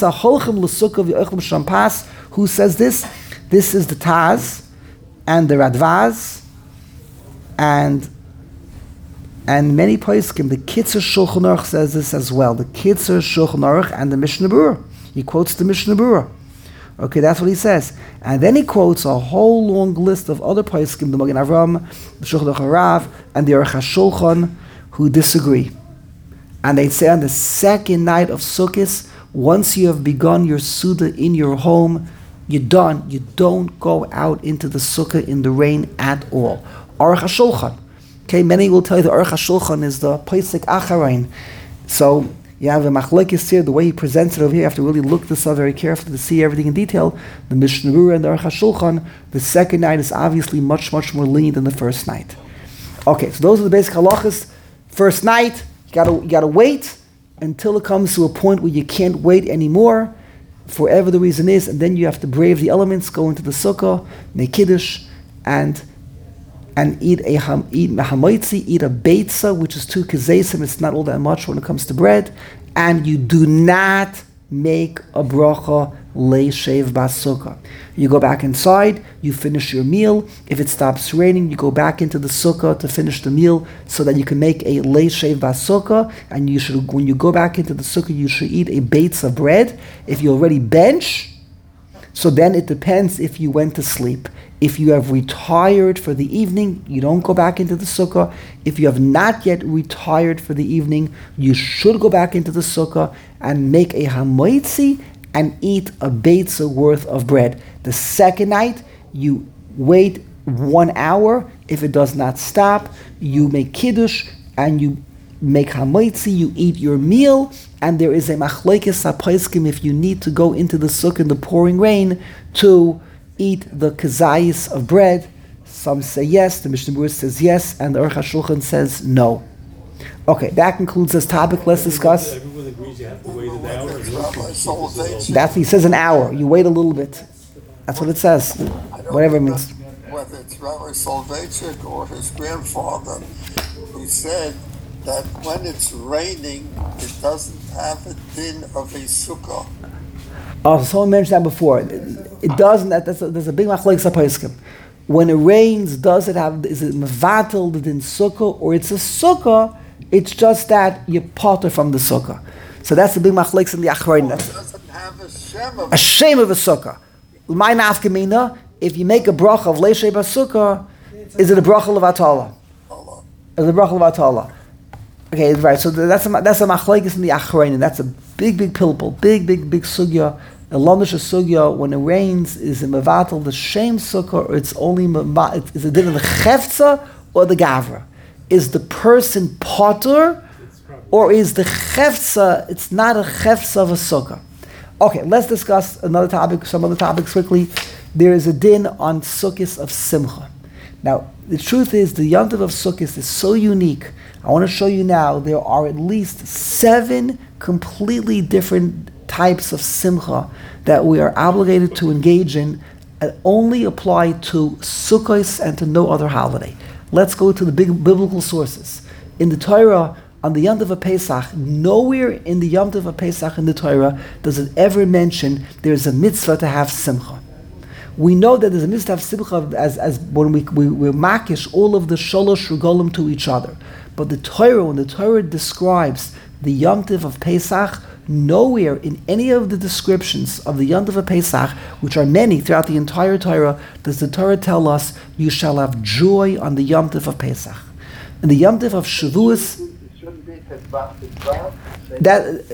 this? This is the Taz and the Radvaz and many poskim. The Kitzur Shulchan Aruch says this as well. The Kitzur Shulchan Aruch and the Mishnah Berurah. He quotes the Mishnah Berurah. Okay, that's what he says. And then he quotes a whole long list of other poskim, the Magen Avram, the Shulchan Aruch Harav, and the Aruch HaShulchan, who disagree. And they say on the second night of Sukkot, once you have begun your Suda in your home, you're done. You don't go out into the Sukkah in the rain at all. Aruch HaShulchan. Okay, many will tell you the Aruch HaShulchan is the Pesach Acharein. So you have a machlekes here, the way he presents it over here. You have to really look this up very carefully to see everything in detail. The Mishnah Berurah and the Aruch HaShulchan, the second night is obviously much, much more lenient than the first night. Okay, so those are the basic halachas. First night, you gotta wait until it comes to a point where you can't wait anymore, for whatever the reason is, and then you have to brave the elements, go into the sukkah, make kiddush, and eat mahamoitzi, eat a beitza, which is 2 kezesim. It's not all that much when it comes to bread, and you do not make a bracha leishev basukah. You go back inside, you finish your meal. If it stops raining, you go back into the sukkah to finish the meal so that you can make a leishev basukah. And you should, when you go back into the sukkah, you should eat a beitza of bread. If you already bench, so then it depends if you went to sleep. If you have retired for the evening, you don't go back into the sukkah. If you have not yet retired for the evening, you should go back into the sukkah and make a hamoitzi and eat a beitza worth of bread. The second night, you wait 1 hour. If it does not stop, you make kiddush and you make hamoitzi, you eat your meal, and there is a machlekes haposkim if you need to go into the sukkah in the pouring rain to eat the kazayis of bread. Some say yes, the Mishnah Berurah says yes, and the Aruch HaShulchan says no. Okay, that concludes this topic. Let's discuss. Everyone agrees you have to wait an hour. That's he says an hour. You wait a little bit. That's what it says. Whatever it means. Whether it's Rabbi Soloveitchik or his grandfather, he said that when it's raining, it doesn't have a din of a sukkah. Oh, someone mentioned that before. It doesn't. There's a big machlekes haposkim. When it rains, is it mevatel the din sukkah, or it's a sukkah? It's just that you potter from the sukkah. So that's the big machlekes in the achronim. It doesn't have a shem of a shame of a sukkah. My nafkamina, if you make a bracha of leishei basukah, is it a bracha levatala? Is it a bracha levatala? Okay, right. So that's a machlekes in the achronim. That's a big pilpul, big sugya. A londish sugya, when it rains, is it mevatel the shame sukkah, or it's only is it in the chefza or the gavra? Is the person potter, or is the chefza? It's not a chefza of a sukkah. Okay, let's discuss another topic, some other topics quickly. There is a din on sukkahs of simcha. Now, the truth is, the Yom Tov of Sukkot is so unique. I want to show you now, there are at least 7 completely different types of simcha that we are obligated to engage in and only apply to Sukkot and to no other holiday. Let's go to the big biblical sources. In the Torah, on the Yom Tov of Pesach, nowhere in the Yom Tov of Pesach in the Torah does it ever mention there's a mitzvah to have simcha. We know that there's a mitzvah to have simcha as when we makish all of the sholosh regalim to each other. But the Torah, when the Torah describes the Yom Tov of Pesach, nowhere in any of the descriptions of the Yom Tov of Pesach, which are many throughout the entire Torah, does the Torah tell us you shall have joy on the Yom Tov of Pesach. And the Yom Tov of Shavuos, that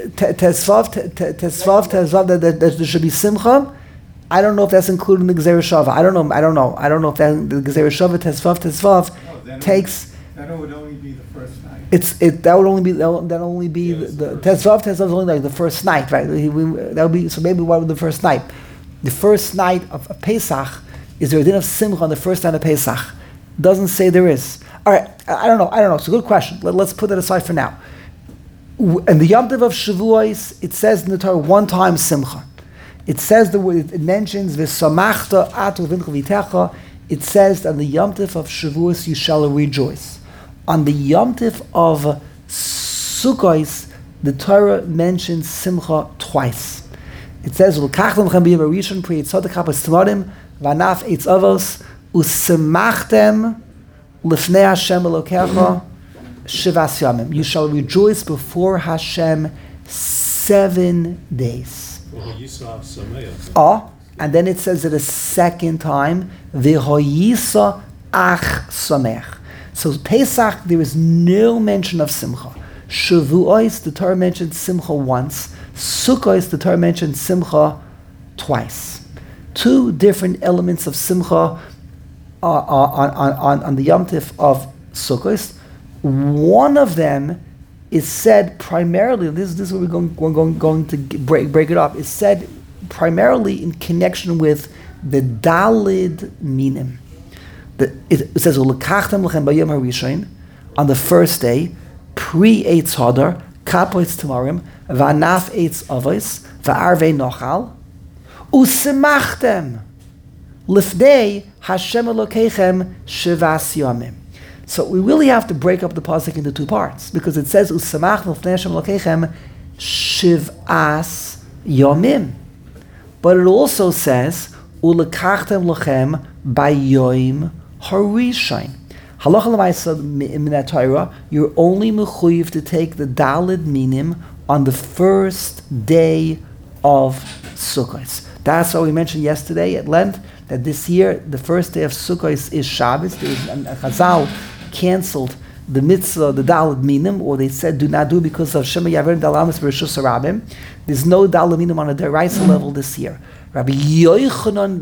there should be simcha. I don't know if that's included in the Gezerah Shava. I don't know if that the Gezerah Shava Tesvav takes. That would only be the first night. That would only be the Tesvav is only like the first night, right? That would be, so maybe what would the first night? The first night of Pesach, is there a din of simcha on the first night of Pesach? Doesn't say there is. All right, I don't know. It's a good question. Let's put that aside for now. And the Yom Tov of Shavuos, it says in the Torah one time simcha. It says the word. It mentions v'samachta atu v'incha v'itecha. It says on the Yom Tov of Shavuos you shall rejoice. On the Yom Tov of Sukkos, the Torah mentions simcha twice. It says v'lkachtem chem b'yim harishon pri yitzodek hapas tmorim v'anaf eitz avos u'semachtem lifnei Hashem Elokecha shivas yamim. You shall rejoice before Hashem 7 days. and then it says it a second time, V'hoyisa ach samech. So Pesach, there is no mention of Simcha. Shavuos, the Torah mentions Simcha once. Sukkos, the Torah mentions Simcha twice. Two different elements of Simcha on the Yom Tif of Sukkos. One of them is said primarily, this is where we're going to break it up, is said primarily in connection with the Dalid Minim. It says, "Ulekachtem lechem bayom harishon," on the first day, pre-Eitz Hadar, kapoitz tamarim, v'anaf Eitz avos, v'arvei nochal, u'semachtem lifnei Hashem Elokeichem shivas yomim. So we really have to break up the pasuk into two parts, because it says, u'semachtem lifnei Hashem Elokeichem shivas yomim. But it also says, u'lekachtem lechem bayom harishon. Halacha l'maisa in that Torah, you're only mechuyev to take the Dalid Minim on the first day of Sukkot. That's what we mentioned yesterday at length, that this year, the first day of Sukkot is Shabbos. Chazal canceled the mitzvah, the Dalid Minim, or they said do not do it because of Shema Yaverim Dalamis B'Rishus Harabim. There's no Dalid Minim on a deraisa level this year. Rabbi Yochanan,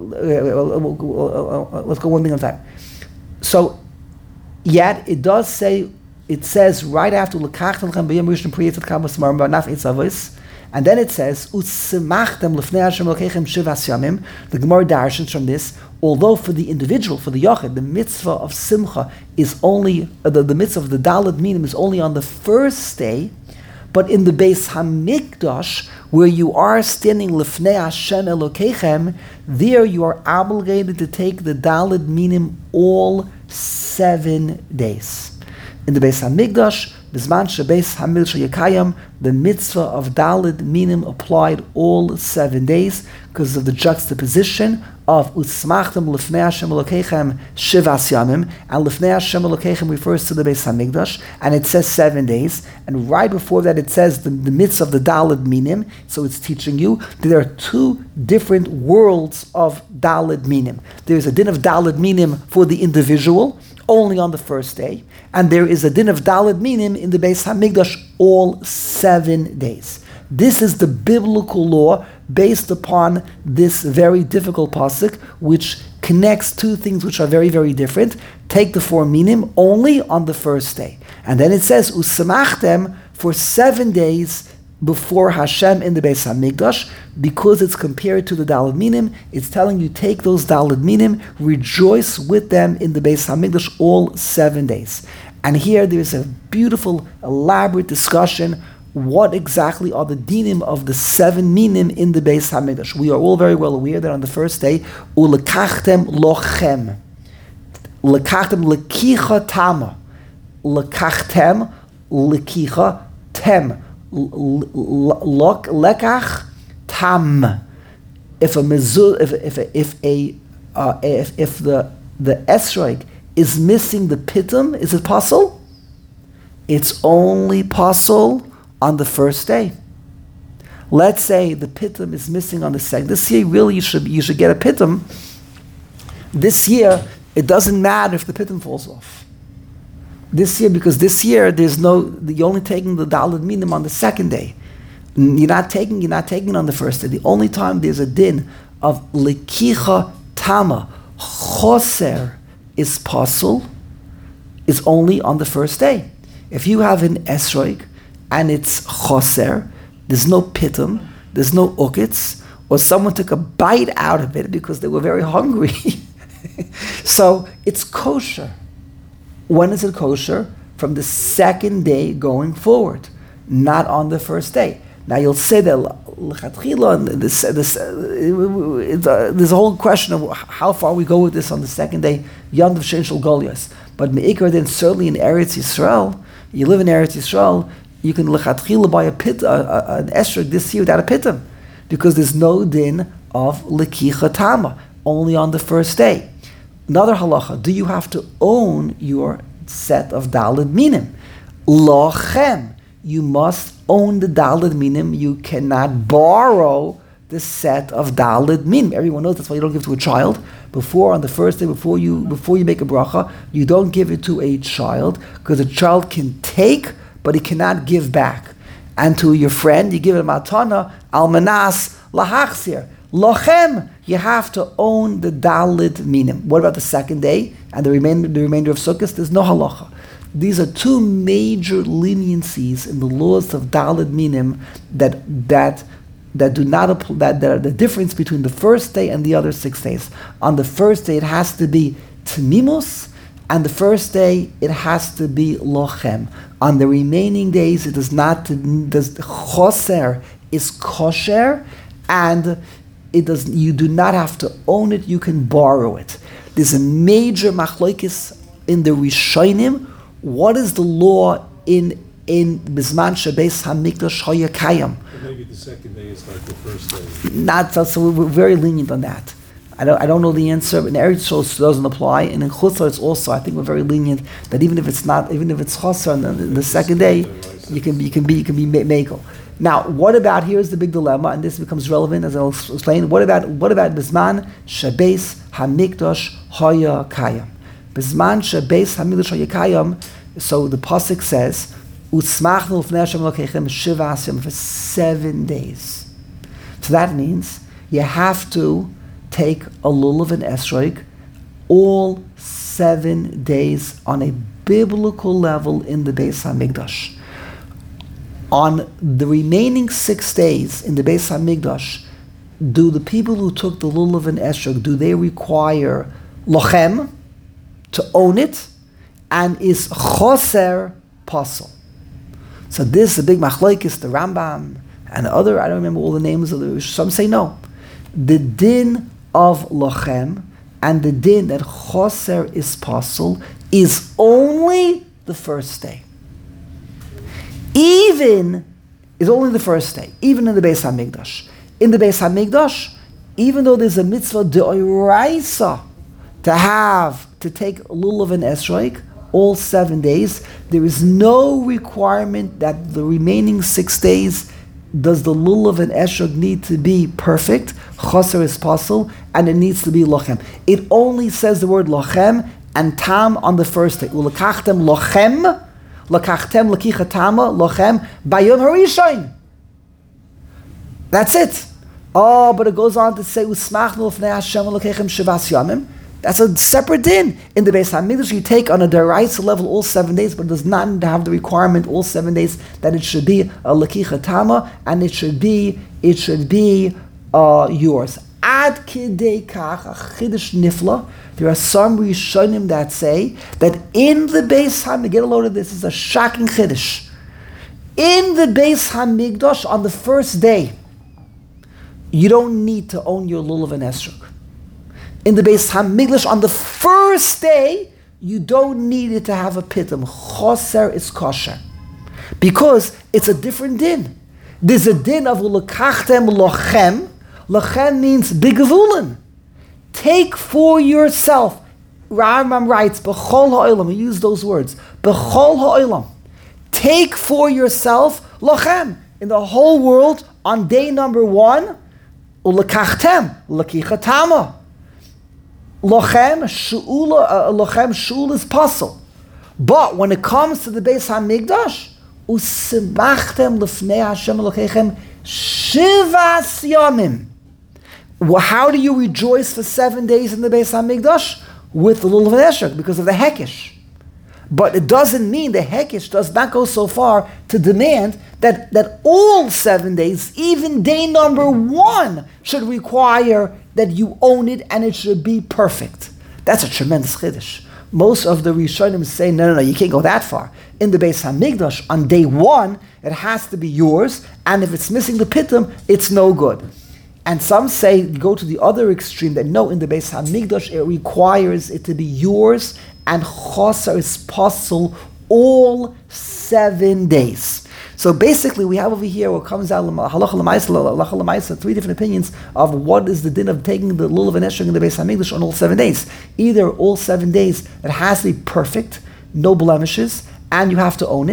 let's go one thing at a time. So, yet it does say, it says right after L'kachtem lechem b'yom rishon pri Yitzchak kamos tamarim v'anaf Eitz avos, and then it says u'semachtem lifnei Hashem Elokeichem shivas yamim. The Gemara darshans from this, although for the individual, for the yochid, the mitzvah of simcha is only the mitzvah of the Dalid Minim is only on the first day. But in the Beis Hamikdash, where you are standing lifnei Hashem Elokeichem, there you are obligated to take the Dalid Minim all 7 days. In the Beis Hamikdash, Bizman shebeis Hamikdash Yekayim, the mitzvah of Dalid Minim applied all 7 days because of the juxtaposition of Utzmachtem Lifnei Hashem Elokeichem Shivas Yamim, and Lifnei Hashem Elokeichem refers to the Beis Hamikdash, and it says 7 days, and right before that it says the mitzvah of the Dalid Minim, so it's teaching you that there are two different worlds of Dalid Minim. There's a din of Dalid Minim for the individual, only on the first day, and there is a din of Dalid Minim in the Beis Hamikdash all 7 days. This is the biblical law based upon this very difficult pasuk, which connects two things which are very, very different. Take the 4 minim only on the first day. And then it says, u'semachtem, for 7 days before Hashem in the Beis Hamikdash, because it's compared to the Dalid Minim, it's telling you take those Dalid Minim, rejoice with them in the Beis Hamikdash all 7 days. And here there is a beautiful, elaborate discussion. What exactly are the dinim of the 7 minim in the Beis Hamikdash? We are all very well aware that on the first day, ulekachtem lochem, lekachtem lekicha tama, lekachtem lekicha tem, lekach tam. If the esrog is missing the pitum, is it possible? It's only possible on the first day. Let's say the pitum is missing on the second. This year, really, you should get a pitum. This year, it doesn't matter if the pitum falls off. This year, because this year you're only taking the Dalid Minim on the second day. You're not taking it on the first day. The only time there's a din of lekicha tama, choser is pasul, is only on the first day. If you have an esrog and it's choser, there's no pitum, there's no ukitz, or someone took a bite out of it because they were very hungry. So it's kosher. When is it kosher? From the second day going forward, not on the first day. Now you'll say that there's a whole question of how far we go with this on the second day, Yom Tov Shein Shel Golios. But me'ikar then certainly in Eretz Yisrael, you live in Eretz Yisrael, you can lechatchila buy an esrog this year without a pitum, because there's no din of lekicha tama, only on the first day. Another halacha: do you have to own your set of Dalid Minim? Lochem, you must own the Dalid Minim. You cannot borrow the set of Daled Min. Everyone knows that's why you don't give to a child. On the first day, before you make a bracha, you don't give it to a child, because a child can take, but he cannot give back. And to your friend, you give it matana, almanas, lahachzir. Lochem, you have to own the Daled Minim. What about the second day and the remainder of Sukkot? There's no halacha. These are two major leniencies in the laws of Daled Minim that do not apply, that are the difference between the first day and the other 6 days. On the first day, it has to be Tmimus, and the first day it has to be Lochem. On the remaining days, it does not. Choser is kosher, and it does. You do not have to own it. You can borrow it. There's a major machlokes in the Rishonim. What is the law in Bisman Shabbos Hamikdash Hayakayim? Maybe the second day is like the first day. Not so. We're very lenient on that. I don't know the answer. But in Eretz Yisrael it doesn't apply, and in Chutzlar it's also. I think we're very lenient that even if it's Chosar on the second day, you can be Mekel. Now, what about, here's the big dilemma, and this becomes relevant as I'll explain. What about Bisman Shabbos Hamikdash Hayakayim? Bisman Shabbos Hamikdash Hayakayim. So the pasuk says, "Utzmachnu l'fnei Hashem Elokeichem shivas yom," for 7 days. So that means you have to take a lulav and esrog all 7 days on a biblical level in the Beis Hamikdash. On the remaining 6 days in the Beis Hamikdash, do the people who took the lulav and esrog, do they require lochem to own it, and is choser pasal? So this is a big machlokes, the Rambam and the other, I don't remember all the names of the, some say no. The din of lochem and the din that choser is pasal is only the first day. Even in the Beis Hamikdash. In the Beis Hamikdash, even though there's a mitzvah deoraisa to take lulav and esrog all 7 days, there is no requirement that the remaining 6 days does the lulav and esrog need to be perfect. Choser is pasal, and it needs to be lochem. It only says the word lochem and tam on the first day. Ulakachtem lochem. Lakachtem lakichatama lochem bayom harishon. That's it. Oh, but it goes on to say usmachnu l'fnei Hashem Elokeichem shivas yamim. That's a separate din. In the Beis Hamikdash, you take on a deraisa level all 7 days, but it does not have the requirement all 7 days that it should be a lakichatama, and it should be yours. Ad kidei kach, a chiddush nifla. There are some Rishonim that say that in the Beis Hamikdash, get a load of this, is a shocking chiddush. In the Beis Hamikdash, on the first day, you don't need to own your lulav and esrog. In the Beis Hamikdash, on the first day, you don't need it to have a pitum. Choser is kosher, because it's a different din. There's a din of ulakachtem lochem. Lochem means bigavulin. Take for yourself. Rambam writes, b'chol ha'olam. He used those words. B'chol ha'olam. Take for yourself lochem in the whole world on day number 1. Ulakachtem lakichatama. Lochem shul is pasal. But when it comes to the Beis Hamikdash, usimachtem l'fnei Hashem Elokeichem shivas yamim. How do you rejoice for 7 days in the Beis Hamikdash? With the lulav and esrog, because of the hekesh. But it doesn't mean the hekesh does not go so far to demand that all 7 days, even day number 1, should require that you own it and it should be perfect. That's a tremendous chiddush. Most of the Rishonim say, no, you can't go that far. In the Beis Hamikdash, on day 1, it has to be yours, and if it's missing the pitum, it's no good. And some say, go to the other extreme, that no, in the Beis Hamikdash, it requires it to be yours, and choser is pasal all 7 days. So basically, we have over here what comes out halacha l'maisa, 3 different opinions of what is the din of taking the lulav and esrog in the Beis Hamikdash on all 7 days. Either all 7 days it has to be perfect, no blemishes, and you have to own it,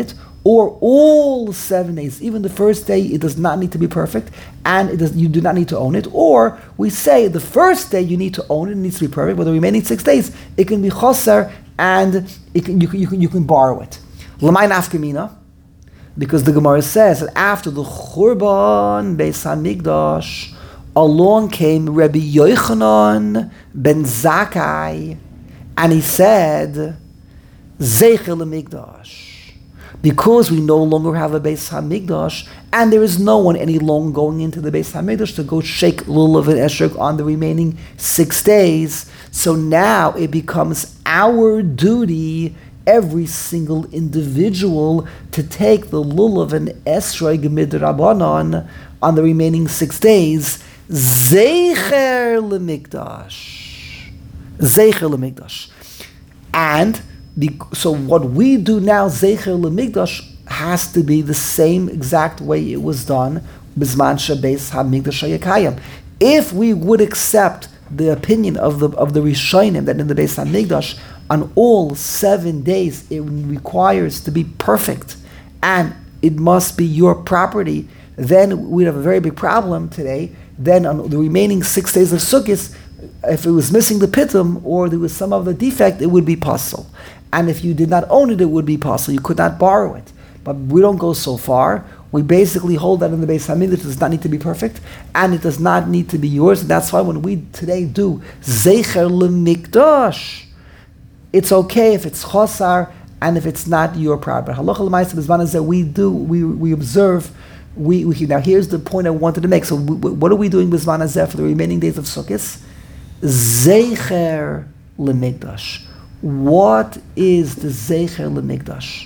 or all 7 days, even the first day, it does not need to be perfect, and you do not need to own it. Or we say the first day you need to own it, it needs to be perfect, but the remaining 6 days, it can be choser, and you can borrow it. L'may nafkamina, because the Gemara says that after the Churban Beis HaMikdash, along came Rabbi Yochanan ben Zakkai, and he said, Zeicher LeMikdash. Because we no longer have a Beis HaMikdash, and there is no one any longer going into the Beis HaMikdash to go shake lulav and esrog on the remaining 6 days. So now it becomes our duty, every single individual, to take the lulav and esrog midrabanan on the remaining 6 days. Zeicher LeMikdash. Zeicher LeMikdash. And so what we do now, Zeicher LeMikdash, has to be the same exact way it was done Bizman Beis HaMikdash HaYekayim. If we would accept the opinion of the Rishonim that in the Beis HaMikdash, on all 7 days it requires to be perfect and it must be your property, then we'd have a very big problem today. Then on the remaining 6 days of Sukkot, if it was missing the pitum or there was some other defect, it would be possible. And if you did not own it, it would be possible. You could not borrow it. But we don't go so far. We basically hold that in the Beis HaMikdash, it does not need to be perfect, and it does not need to be yours. And that's why when we today do Zeicher LeMikdash, it's okay if it's chosar and if it's not your property. Halacha l'maaseh b'zman hazeh, we observe. Now here's the point I wanted to make. So what are we doing b'zman hazeh for the remaining days of Sukkot? Zeicher LeMikdash. What is the Zeicher LeMikdash?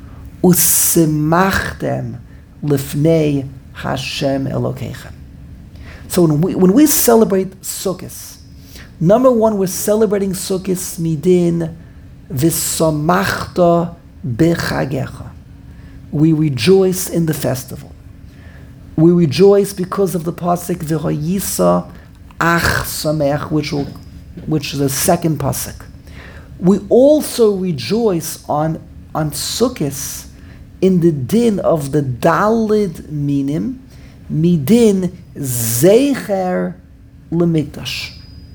Usimachtem lifnei Hashem Elokeichem. So when we celebrate Sukkot, number one, we're celebrating Sukkot midin v'samachta b'chagecha. We rejoice in the festival. We rejoice because of the pasuk v'hoyisa ach sameach, which is the second pasuk. We also rejoice on Sukkot in the din of the Dalid minim, midin Zeicher LeMikdash.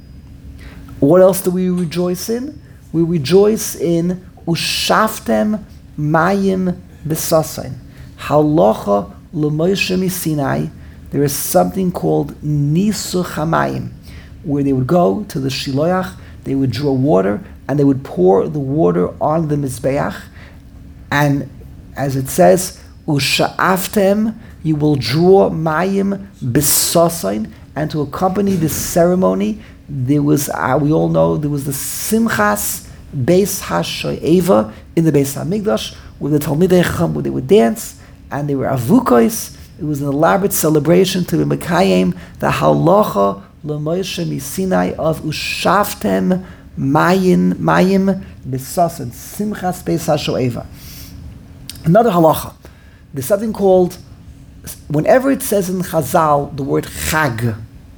What else do we rejoice in? We rejoice in Ushaftem Mayim B'Sasain. Halacha L'Moshe Misinai. There is something called Nisuch HaMayim, where they would go to the Shiloach, they would draw water, and they would pour the water on the Mizbeach, and as it says, Usha'aftem, you will draw Mayim B'Sasain, and to accompany this ceremony, there was, we all know, there was the Simchas Beis HaShoeva in the Beis HaMikdash, where the Talmidei Chacham, where they would dance, and they were avukos. It was an elaborate celebration to be Mekayim, the halacha L'Moshe Misinai of Ushaftem Mayim B'Sasain, Simchas Beis HaShoeva. Another halacha, there's something called, whenever it says in Chazal the word Chag,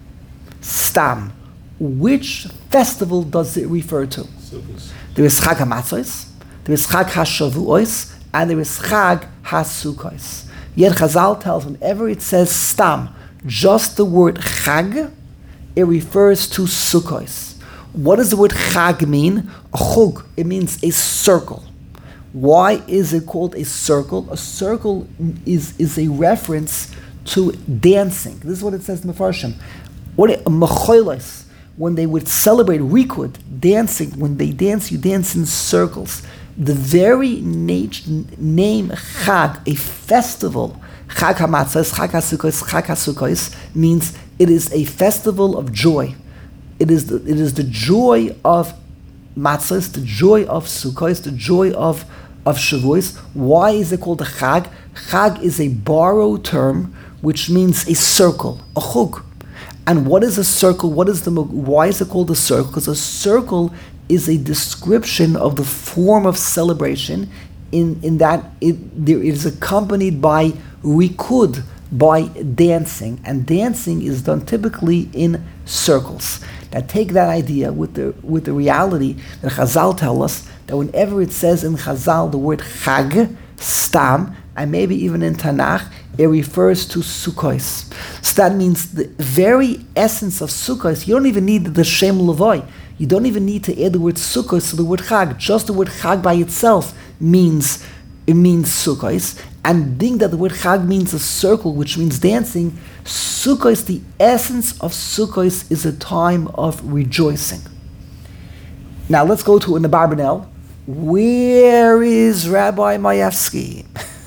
Stam, which festival does it refer to? There is Chag HaMatzos, there is Chag HaShavuos, and there is Chag HaSukkos. Yet Chazal tells whenever it says Stam, just the word Chag, it refers to Sukkos. What does the word Chag mean? A chug, it means a circle. Why is it called a circle? A circle is a reference to dancing. This is what it says in Mefarshim. When they would celebrate Rikud, dancing, when they dance, you dance in circles. The very name Chag, a festival, Chag HaMatzos, Chag HaSukkos, means it is a festival of joy. It is the joy of Matzos, the joy of Sukkos, the joy of Shavuos. Why is it called a Chag? Chag is a borrowed term which means a circle, a chug. And what is a circle? Why is it called a circle? Because a circle is a description of the form of celebration in that it is accompanied by rikud, by dancing. And dancing is done typically in circles. Now take that idea with the reality that Chazal tell us that whenever it says in Chazal the word Chag, Stam, and maybe even in Tanakh, it refers to Sukkos. So that means the very essence of Sukkos, you don't even need the Shem Levoi. You don't even need to add the word Sukkos to the word Chag. Just the word Chag by itself means Sukkos. And being that the word Chag means a circle, which means dancing, Sukkos, the essence of Sukkos is a time of rejoicing. Now let's go to an Abarbanel. Where is Rabbi Mayevsky?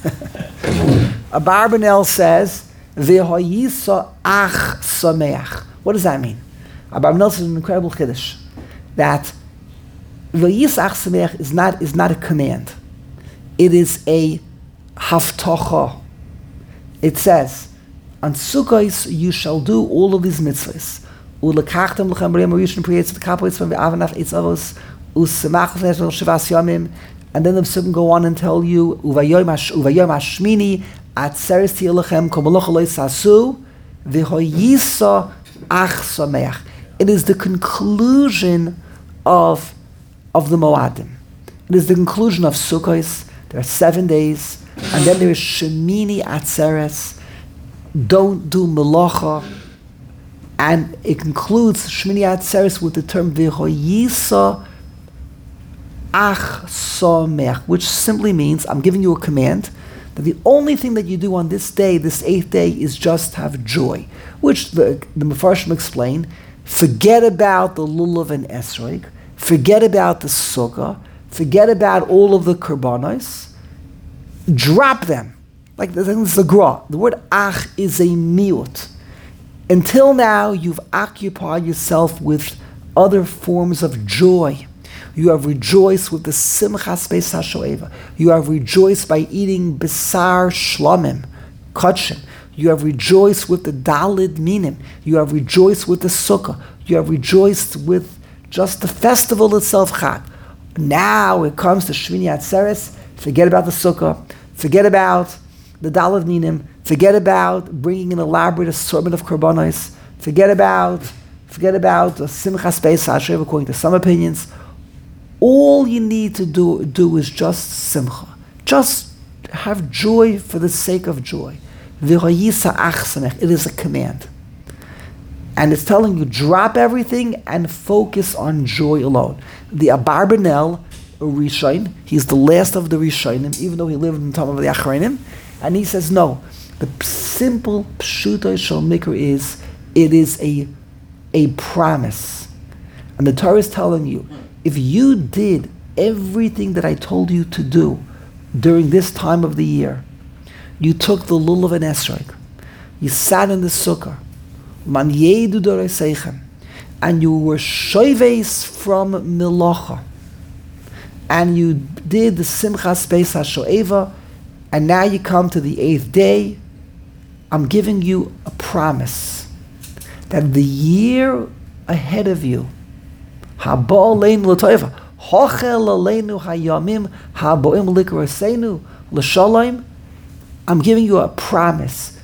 Abarbanel says, V'hoyisa ach sameach. What does that mean? Abarbanel says an incredible chiddush, that V'hoyisa ach sameach is not a command. It is a haftocha. It says, on Sukkos you shall do all of these mitzvahs. Ulekachtem lechem b'rei marishon priyetz v'kapoitz v'avanach eitz avos u'semach v'neshel shivas yomim. And then the Psukim go on and tell you, Uvayom hashmini atzeres ti'elechem kol malocha lo yisasu v'hoyisa ach sameach. It is the conclusion of the Moadim. It is the conclusion of Sukkos. There are 7 days, and then there is Shemini Atzeres. Don't do melacha, and it concludes Shemini Atzeres with the term V'hoyisa ach sameach, which simply means I'm giving you a command that the only thing that you do on this day, this 8th day, is just have joy. Which the Mefarshim explain. Forget about the lulav and esrog. Forget about the sukkah. Forget about all of the korbanos. Drop them. Like the gra. The word ach is a miut. Until now, you've occupied yourself with other forms of joy. You have rejoiced with the simchas beis hashoeva. You have rejoiced by eating besar shlamim, kachim. You have rejoiced with the dalid minim. You have rejoiced with the sukkah. You have rejoiced with just the festival itself, Chag. Now it comes to Shmini Atzeres. Forget about the sukkah. Forget about the dalid minim. Forget about bringing an elaborate assortment of korbanos. Forget about the simchas beis hashoeva, according to some opinions. All you need to do is just simcha. Just have joy for the sake of joy. It is a command. And it's telling you, drop everything and focus on joy alone. The Abarbanel, Rishon, he's the last of the Rishonim, even though he lived in the time of the Achronim, and he says, no, the simple Pshuto Shel Mikra is, it is a promise. And the Torah is telling you, if you did everything that I told you to do during this time of the year, you took the lulav and esrog, you sat in the sukkah, man yedu doreseichem, and you were shoyves from milacha, and you did the simchas beis hashoeva, and now you come to the 8th day, I'm giving you a promise that the year ahead of you, I'm giving you a promise.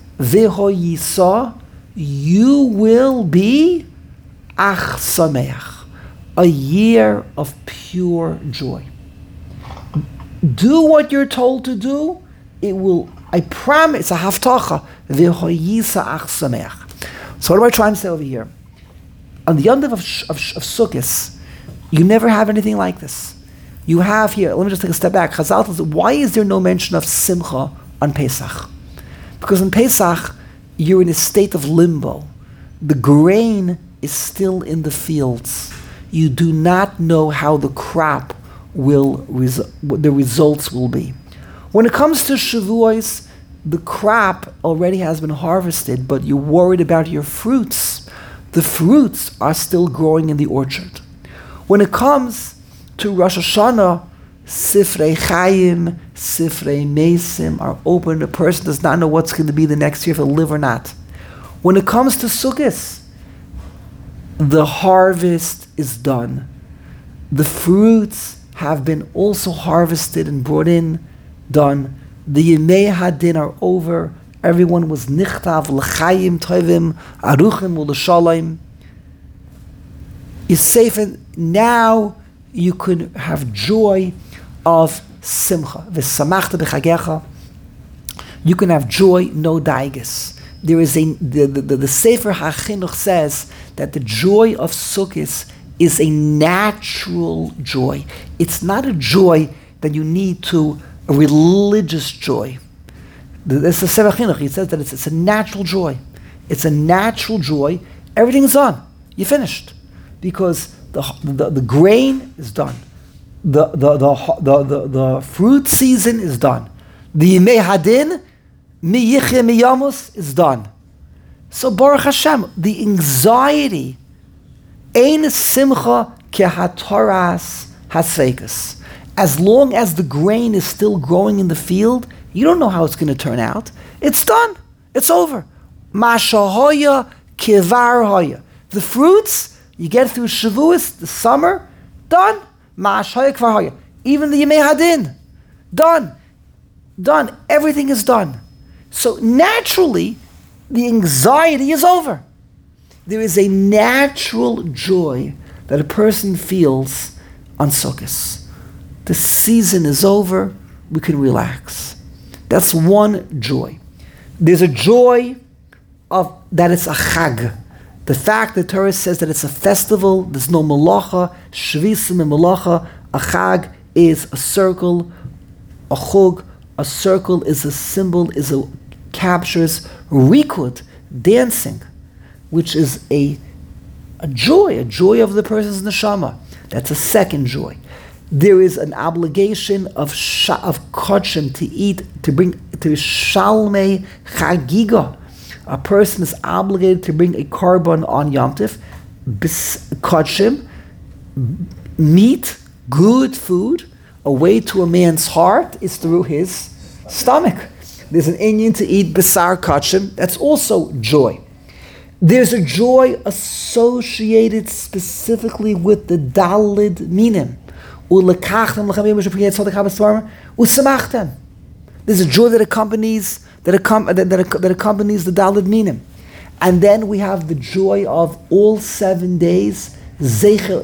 You will be ach sameach, a year of pure joy. Do what you're told to do. It will, I promise, a haftacha. Ach sameach. So what am I trying to say over here? On the Yom Tov of Sukkot, you never have anything like this. You have here, let me just take a step back. Chazal tells us, why is there no mention of Simcha on Pesach? Because in Pesach, you're in a state of limbo. The grain is still in the fields. You do not know how the crop the results will be. When it comes to Shavuos, the crop already has been harvested, but you're worried about your fruits. The fruits are still growing in the orchard. When it comes to Rosh Hashanah, Sifrei Chaim, Sifrei Mesim are open. A person does not know what's going to be the next year, if he'll live or not. When it comes to Sukkot, the harvest is done. The fruits have been also harvested and brought in, done. The Yemei Hadin are over. Everyone was nichtav l'chayim tovim aruchim u'l'shalayim. You're safe, and now you can have joy of simcha. V'samachta b'chagecha. You can have joy, no daigus. There is the Sefer HaChinuch says that the joy of Sukkot is a natural joy. It's not a joy that you need a religious joy. This is the Sefer HaChinuch. He says that it's a natural joy. It's a natural joy. Everything's done. You're finished. Because the grain is done. The fruit season is done. The Yimei Hadin, Mi Yichya Mi Yamus is done. So Baruch Hashem, the anxiety, Ein Simcha Kehatoras Hasfekas. As long as the grain is still growing in the field, you don't know how it's going to turn out. It's done. It's over. Mashahoya Kivar Hoya. The fruits, you get through Shavuos, the summer, done. Mashahoya Kivar Hoya. Even the Yimei Hadin, done. Done. Everything is done. So naturally, the anxiety is over. There is a natural joy that a person feels on Sukkot. The season is over, we can relax. That's one joy. There's a joy of that it's a chag. The fact that Torah says that it's a festival, there's no malacha, shvisim and malacha. A chag is a circle, a chug. A circle is a symbol, captures rikud, dancing, which is a joy of the person's neshama. That's a second joy. There is an obligation of kodshim to eat, to bring to shalmei chagiga. A person is obligated to bring a korban on Yom Tov, kodshim, meat, good food. A way to a man's heart is through his stomach. There's an inyan to eat basar kodshim. That's also joy. There's a joy associated specifically with the dalid minim. There's a joy that accompanies the dalid minim. And then we have the joy of all 7 days. Zeichel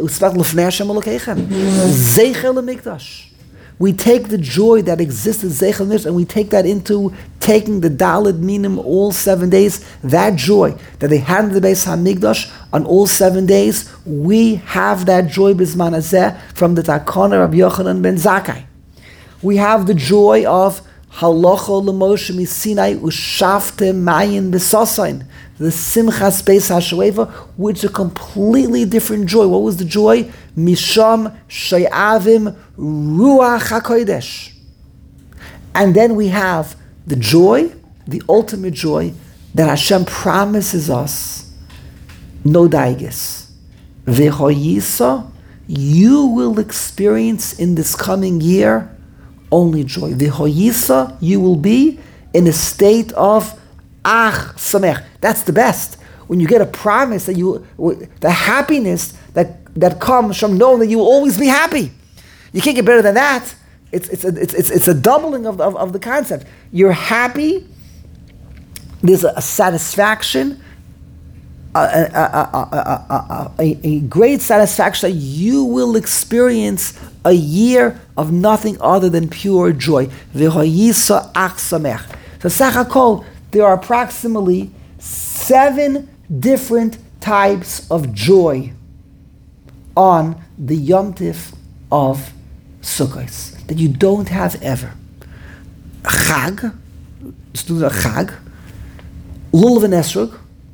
Mikdash. We take the joy that exists in Zeichel Mikdash and we take that into taking the Daled Minim all 7 days. That joy that they had in the Beis HaMikdash on all 7 days, we have that joy Bizman Hazeh from the Takana Rabbi Yochanan ben Zakkai. We have the joy of Halacha L'Moshe Misinai Ushafte Mayin B'Sasain, the Simchas Beis HaShoeva, which is a completely different joy. What was the joy? Misham Shayavim Ruach HaKodesh. And then we have the joy, the ultimate joy, that Hashem promises us, no daiges. V'hoyisa, you will experience in this coming year only joy. V'hoyisa, you will be in a state of ach samech. That's the best. When you get a promise that the happiness that comes from knowing that you will always be happy. You can't get better than that. It's a doubling of the concept. You're happy. There's a satisfaction, a great satisfaction that you will experience a year of nothing other than pure joy. V'hoyisa ach samech. So Sachakol, there are approximately 7 different types of joy on the Yom Tif of Sukkot that you don't have ever. Chag, student Chag, Lulav and Esrog,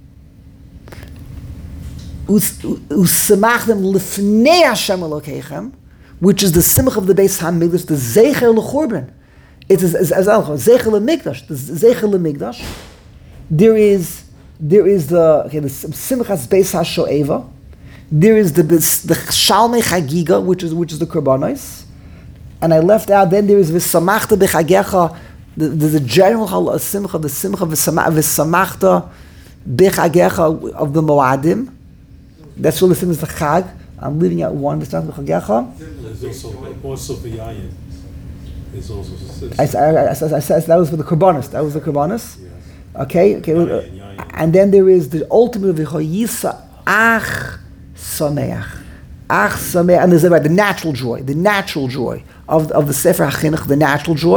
Usamachdem Lifnei Hashem Elokeichem, which is the simcha of the Beis HaMikdash, the Zeicher L'Churban. It is as Zeicher L'Mikdash, the Zeicher L'Mikdash. There is the Simchas Beis HaShoeva. There is the Shalmei Chagiga, which is the Korbanos. And I left out, then there is V'samachta B'chagecha, the general Simcha, the Simcha V'samachta B'chagecha of the Moadim. That's really the same as the Chag. I'm leaving out one, the Simcha B'chagecha. There's also the Yayin. There's also I said that was for the Korbanos. That was the Korbanos. Yeah. Okay. Yayin. And then there is the ultimate V'choyisa Ach Sameach. Ach Sameach. And there's the natural joy of the Sefer HaChinuch, the natural joy.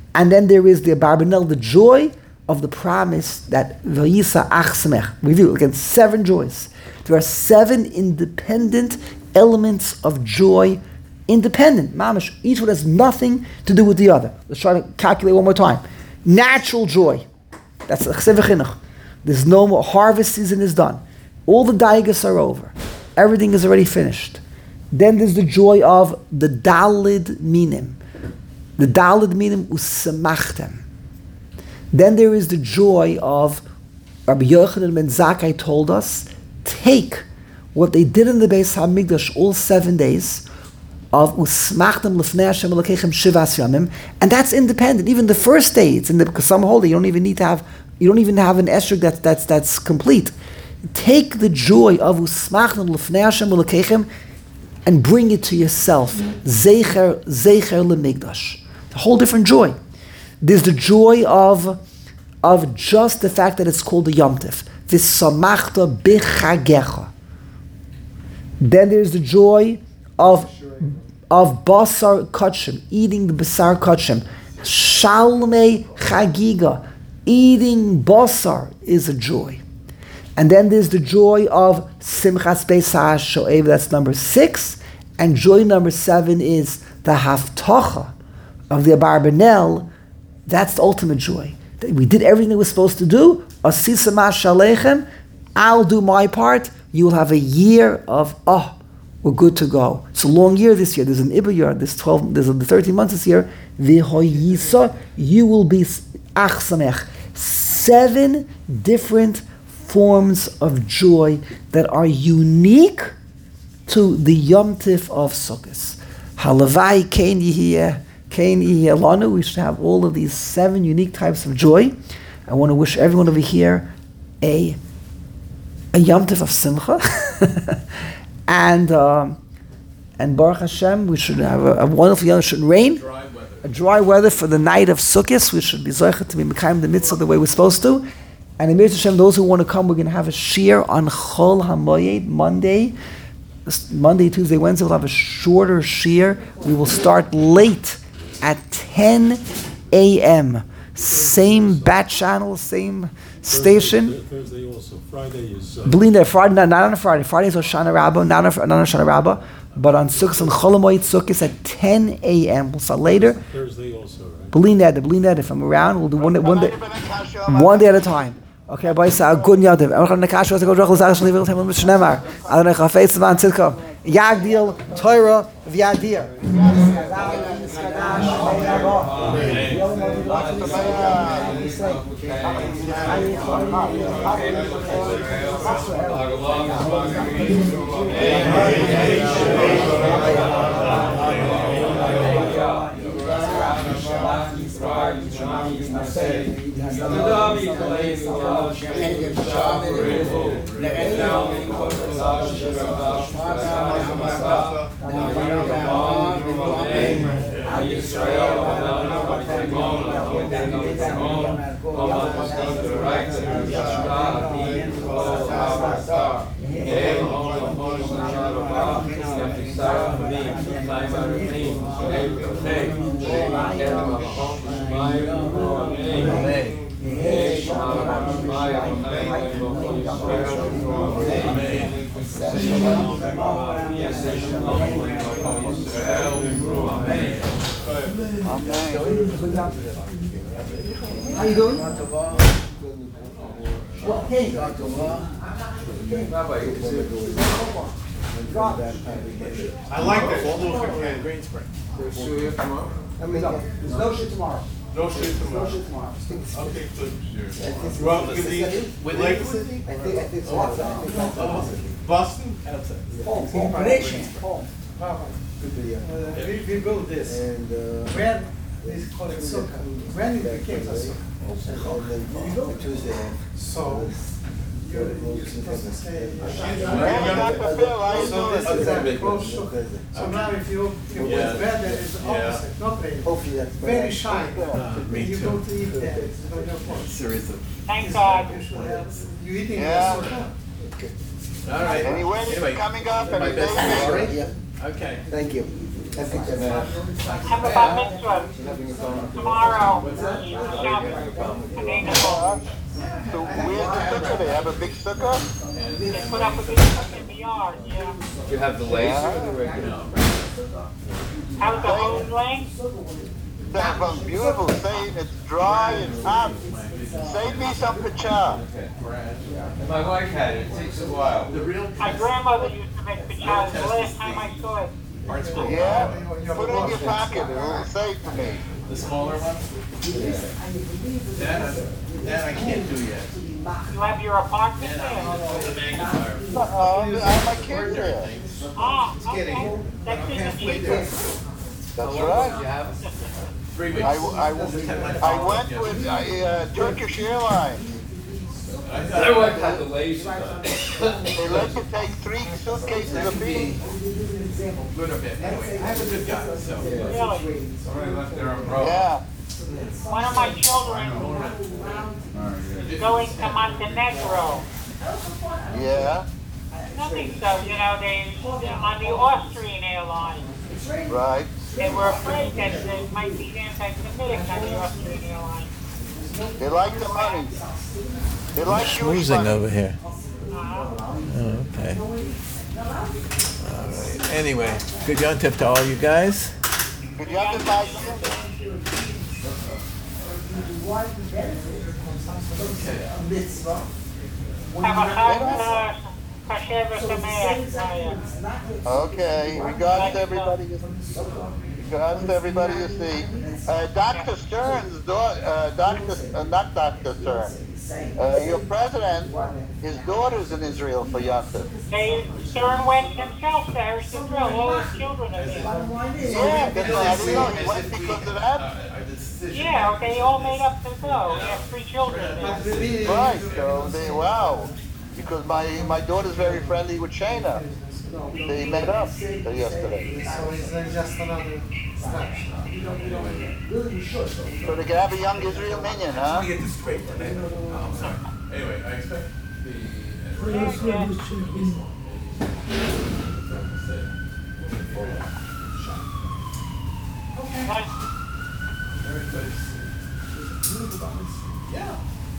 And then there is the Abarbanel, the joy of the promise that Vayisa Achsemech. Review again, 7 joys. There are 7 independent elements of joy, independent. Mamash, each one has nothing to do with the other. Let's try to calculate one more time. Natural joy. That's Chsev Chinuch. There's no more, harvest season is done. All the daigas are over. Everything is already finished. Then there's the joy of the Dalid Minim. The Dalid Minim Usamachtem. Then there is the joy of Rabbi Yochanan ben Zakkai told us, take what they did in the Beis HaMikdash all 7 days of Usmachtem Lefnei Hashem Elokechem Shivas Yamim, and that's independent. Even the first day, it's in the, because some hold it, you don't even have an esrog that's complete. Take the joy of Usmachtem Lefnei Hashem Elokechem and bring it to yourself. Zecher LeMikdash. A whole different joy. There's the joy of just the fact that it's called the Yom Tif. V'samachta b'chagecha. Then there's the joy of basar kachim, eating the basar kachim. Shalmei chagiga, eating basar is a joy. And then there's the joy of simchas beis ha'shoev, that's number 6. And joy number 7 is the haftacha of the Abarbanel. That's the ultimate joy. We did everything that we're supposed to do. Asisa ma'ashalechem, I'll do my part. You'll have a year of, we're good to go. It's a long year this year. There's an Iber year. There's the 13 months this year. V'hoyisa, you will be achsamech. 7 different forms of joy that are unique to the Yom Tif of Sukkot. Halavai kein yihiyeh. We should have all of these 7 unique types of joy. I want to wish everyone over here a Yom Tif of Simcha. and Baruch Hashem, we should have a wonderful Yom. It shouldn't rain. A dry weather for the night of Sukkot. We should be zocheh to be mekayim the mitzvah the way we're supposed to. And in Hashem, those who want to come, we're going to have a shir on Chol HaMoyed, Monday, Tuesday, Wednesday. We'll have a shorter shir. We will start late at 10 a.m. Same bat channel, same station. Thursday also. Friday is... Believe that Friday, not on a Friday. Friday is Hoshana Rabbah, not on Hoshana Rabbah, but on Sukkot and Chol HaMoed Sukkot at 10 a.m. We'll start later. Thursday also, right? Believe that. If I'm around, we'll do one day at a time. Okay, boy, so good yadav. I'm going to cash was to go to the Zach Shliver Temple Mishnemar. I don't know if it's man Tzidko. Yagdil Torah V'Yadir. How you doing? Well, hey. I like that. Green spring. There's no shit tomorrow. No shit tomorrow. No shit tomorrow. Okay, good. Well, with the I think it's Boston? home. We built this. And When they call it sukkah. When it became a sukkah. Tuesday. So you're supposed to say. So now if you it's weather is the opposite, not rain. Hopefully that's Very shy. You go to eat there. It's not your fault. Thank God. You eating Yeah. the sukkah. All right. Any weddings Anyway, coming up? my Any best babies? story? Yeah. Okay. Thank you. have a bar mitzvah tomorrow. So where's the sukkah? They have a big sukkah? They put up a big sukkah in the yard, yeah. You have the laser or the regular? How's the hose lane? That was beautiful. Say it's dry and hot. Save me some pichah. My wife had it. It takes a while. The real My grandmother used to make pichas the last time I saw it. parts for Yeah? Put it in your pocket. It will save for me. the smaller one. That I can't do yet. You have your apartment And there? I'm gonna put the magnifier. I have my kids there. Ah, It's getting. okay. That's I'm in the halfway future. there. That's right. 3 weeks. I went with Turkish Airlines. My wife had the laser done. They let you take 3 suitcases of beef. Good or bad. Anyway, I have a good guy, so. Really? Already left there on road. Yeah. One of my children is going to Montenegro. Yeah. Nothing so, they're on the Austrian airline. Right. They were afraid that there might be anti-Semitic on the Austrian airline. They like the money. They like Jewish Schmoozing money. over here. Uh-huh. Oh, okay. All right. Anyway, good yontif to all you guys. Could you have to buy Have a kasher v'sameach. Okay. Regards to everybody. Regards to everybody you see. Dr. Stern's daughter, not Dr. Stern. Your president, his daughter's in Israel for Yontif. Stern went himself to Eretz Yisrael, all his children are there. Yeah, that's why I didn't know he went because of that. Yeah, they all made up to go. They have 3 children there. Right, so wow. Because my daughter's very friendly with Shayna. They met up yesterday. So it's just another step. So they can have a young Israel minion, huh? Let me get this straight for that. Oh, I'm sorry. Anyway, I expect the. Yeah.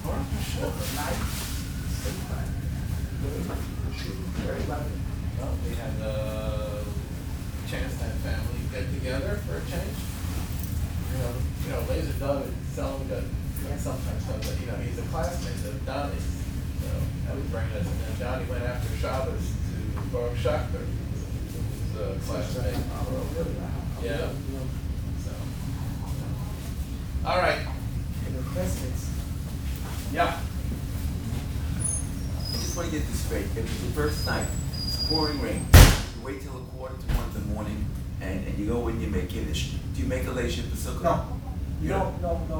Well, we had a chance to have family get together for a change. Laser Doug and Selma got sometimes comes, he's a classmate of Donnie's. So that was bringing us, and then Donnie went after Shabbos to Baruch Schachter, who's a classmate. Yeah. So. All right. Yeah. I just want to get this straight. It was the first night. It's pouring rain. You wait till 1:45 in the morning, and you go in, you make Kiddush. Do you make a leishim for sukkah? No. You No.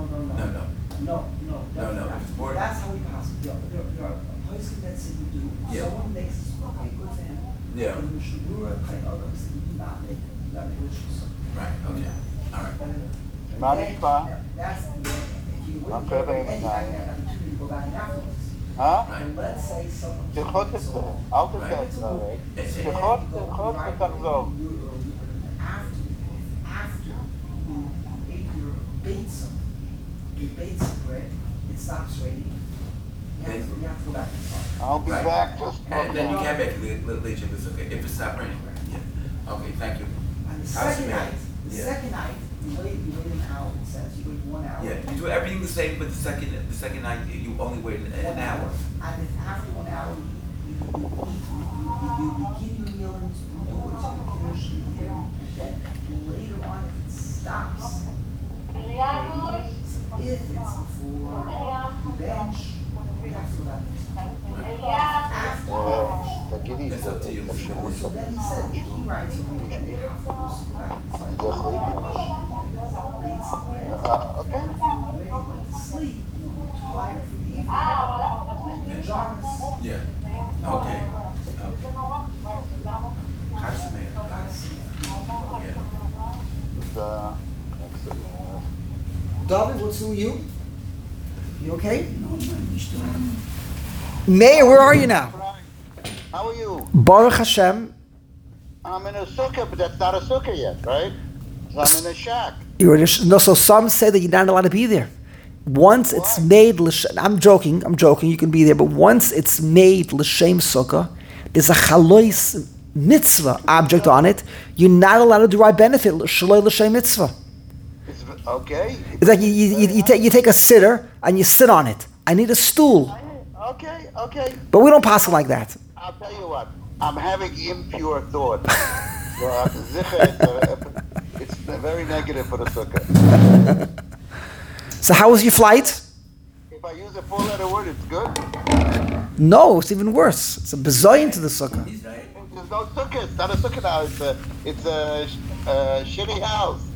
It's more. That's how we pass it. There are a person that said you do. Yeah. Someone makes a okay, good for him. Yeah. But the Shemura, others, you do not make it. You got to make it. Right. Okay. All right. That's the if you wait I'm for grabbing any it now. opportunity to go back afterwards. Huh? And let's say someone. Tichot is there. I'll take that now, right? Tichot v'tachzor. After you ate your Beitza bread, it stops raining. You have to go back and start. I'll be back just. And then you can make a leishim for sukkah if it's not raining. Yeah. Okay. Thank you. And the How's second it night, made? you wait an hour, it says, you wait 1 hour. Yeah. You do everything the same, but the second night you only wait an hour. And then after 1 hour, you begin your meal and you do it to finish the meal. And then later on, if it stops, if it's before you bench, you have to go back. It's up to you. So then he said, if he writes a rule, you have to do Okay. sleep, tired for the evening, pajamas. Yeah. Okay. How's it made? Yeah. David, what's with you? You okay? Meir, where are you now? How are you? Baruch Hashem, I'm in a sukkah, but that's not a sukkah yet, right? So I'm in a shack. No, so some say that you're not allowed to be there. Once it's made, I'm joking, you can be there, but once it's made l'shem sukkah, there's a chalois mitzvah object on it, you're not allowed to derive benefit, shaloi l'shem mitzvah. Okay. It's like you take a sitter and you sit on it. I need a stool. Okay. But we don't pass it like that. I'll tell you what, I'm having impure thoughts. It's very negative for the sukkah. So how was your flight? If I use a four-letter word, it's good? No, it's even worse. It's a bezoyin to the sukkah. There's no sukkah. It's not a sukkah now. It's a shitty house.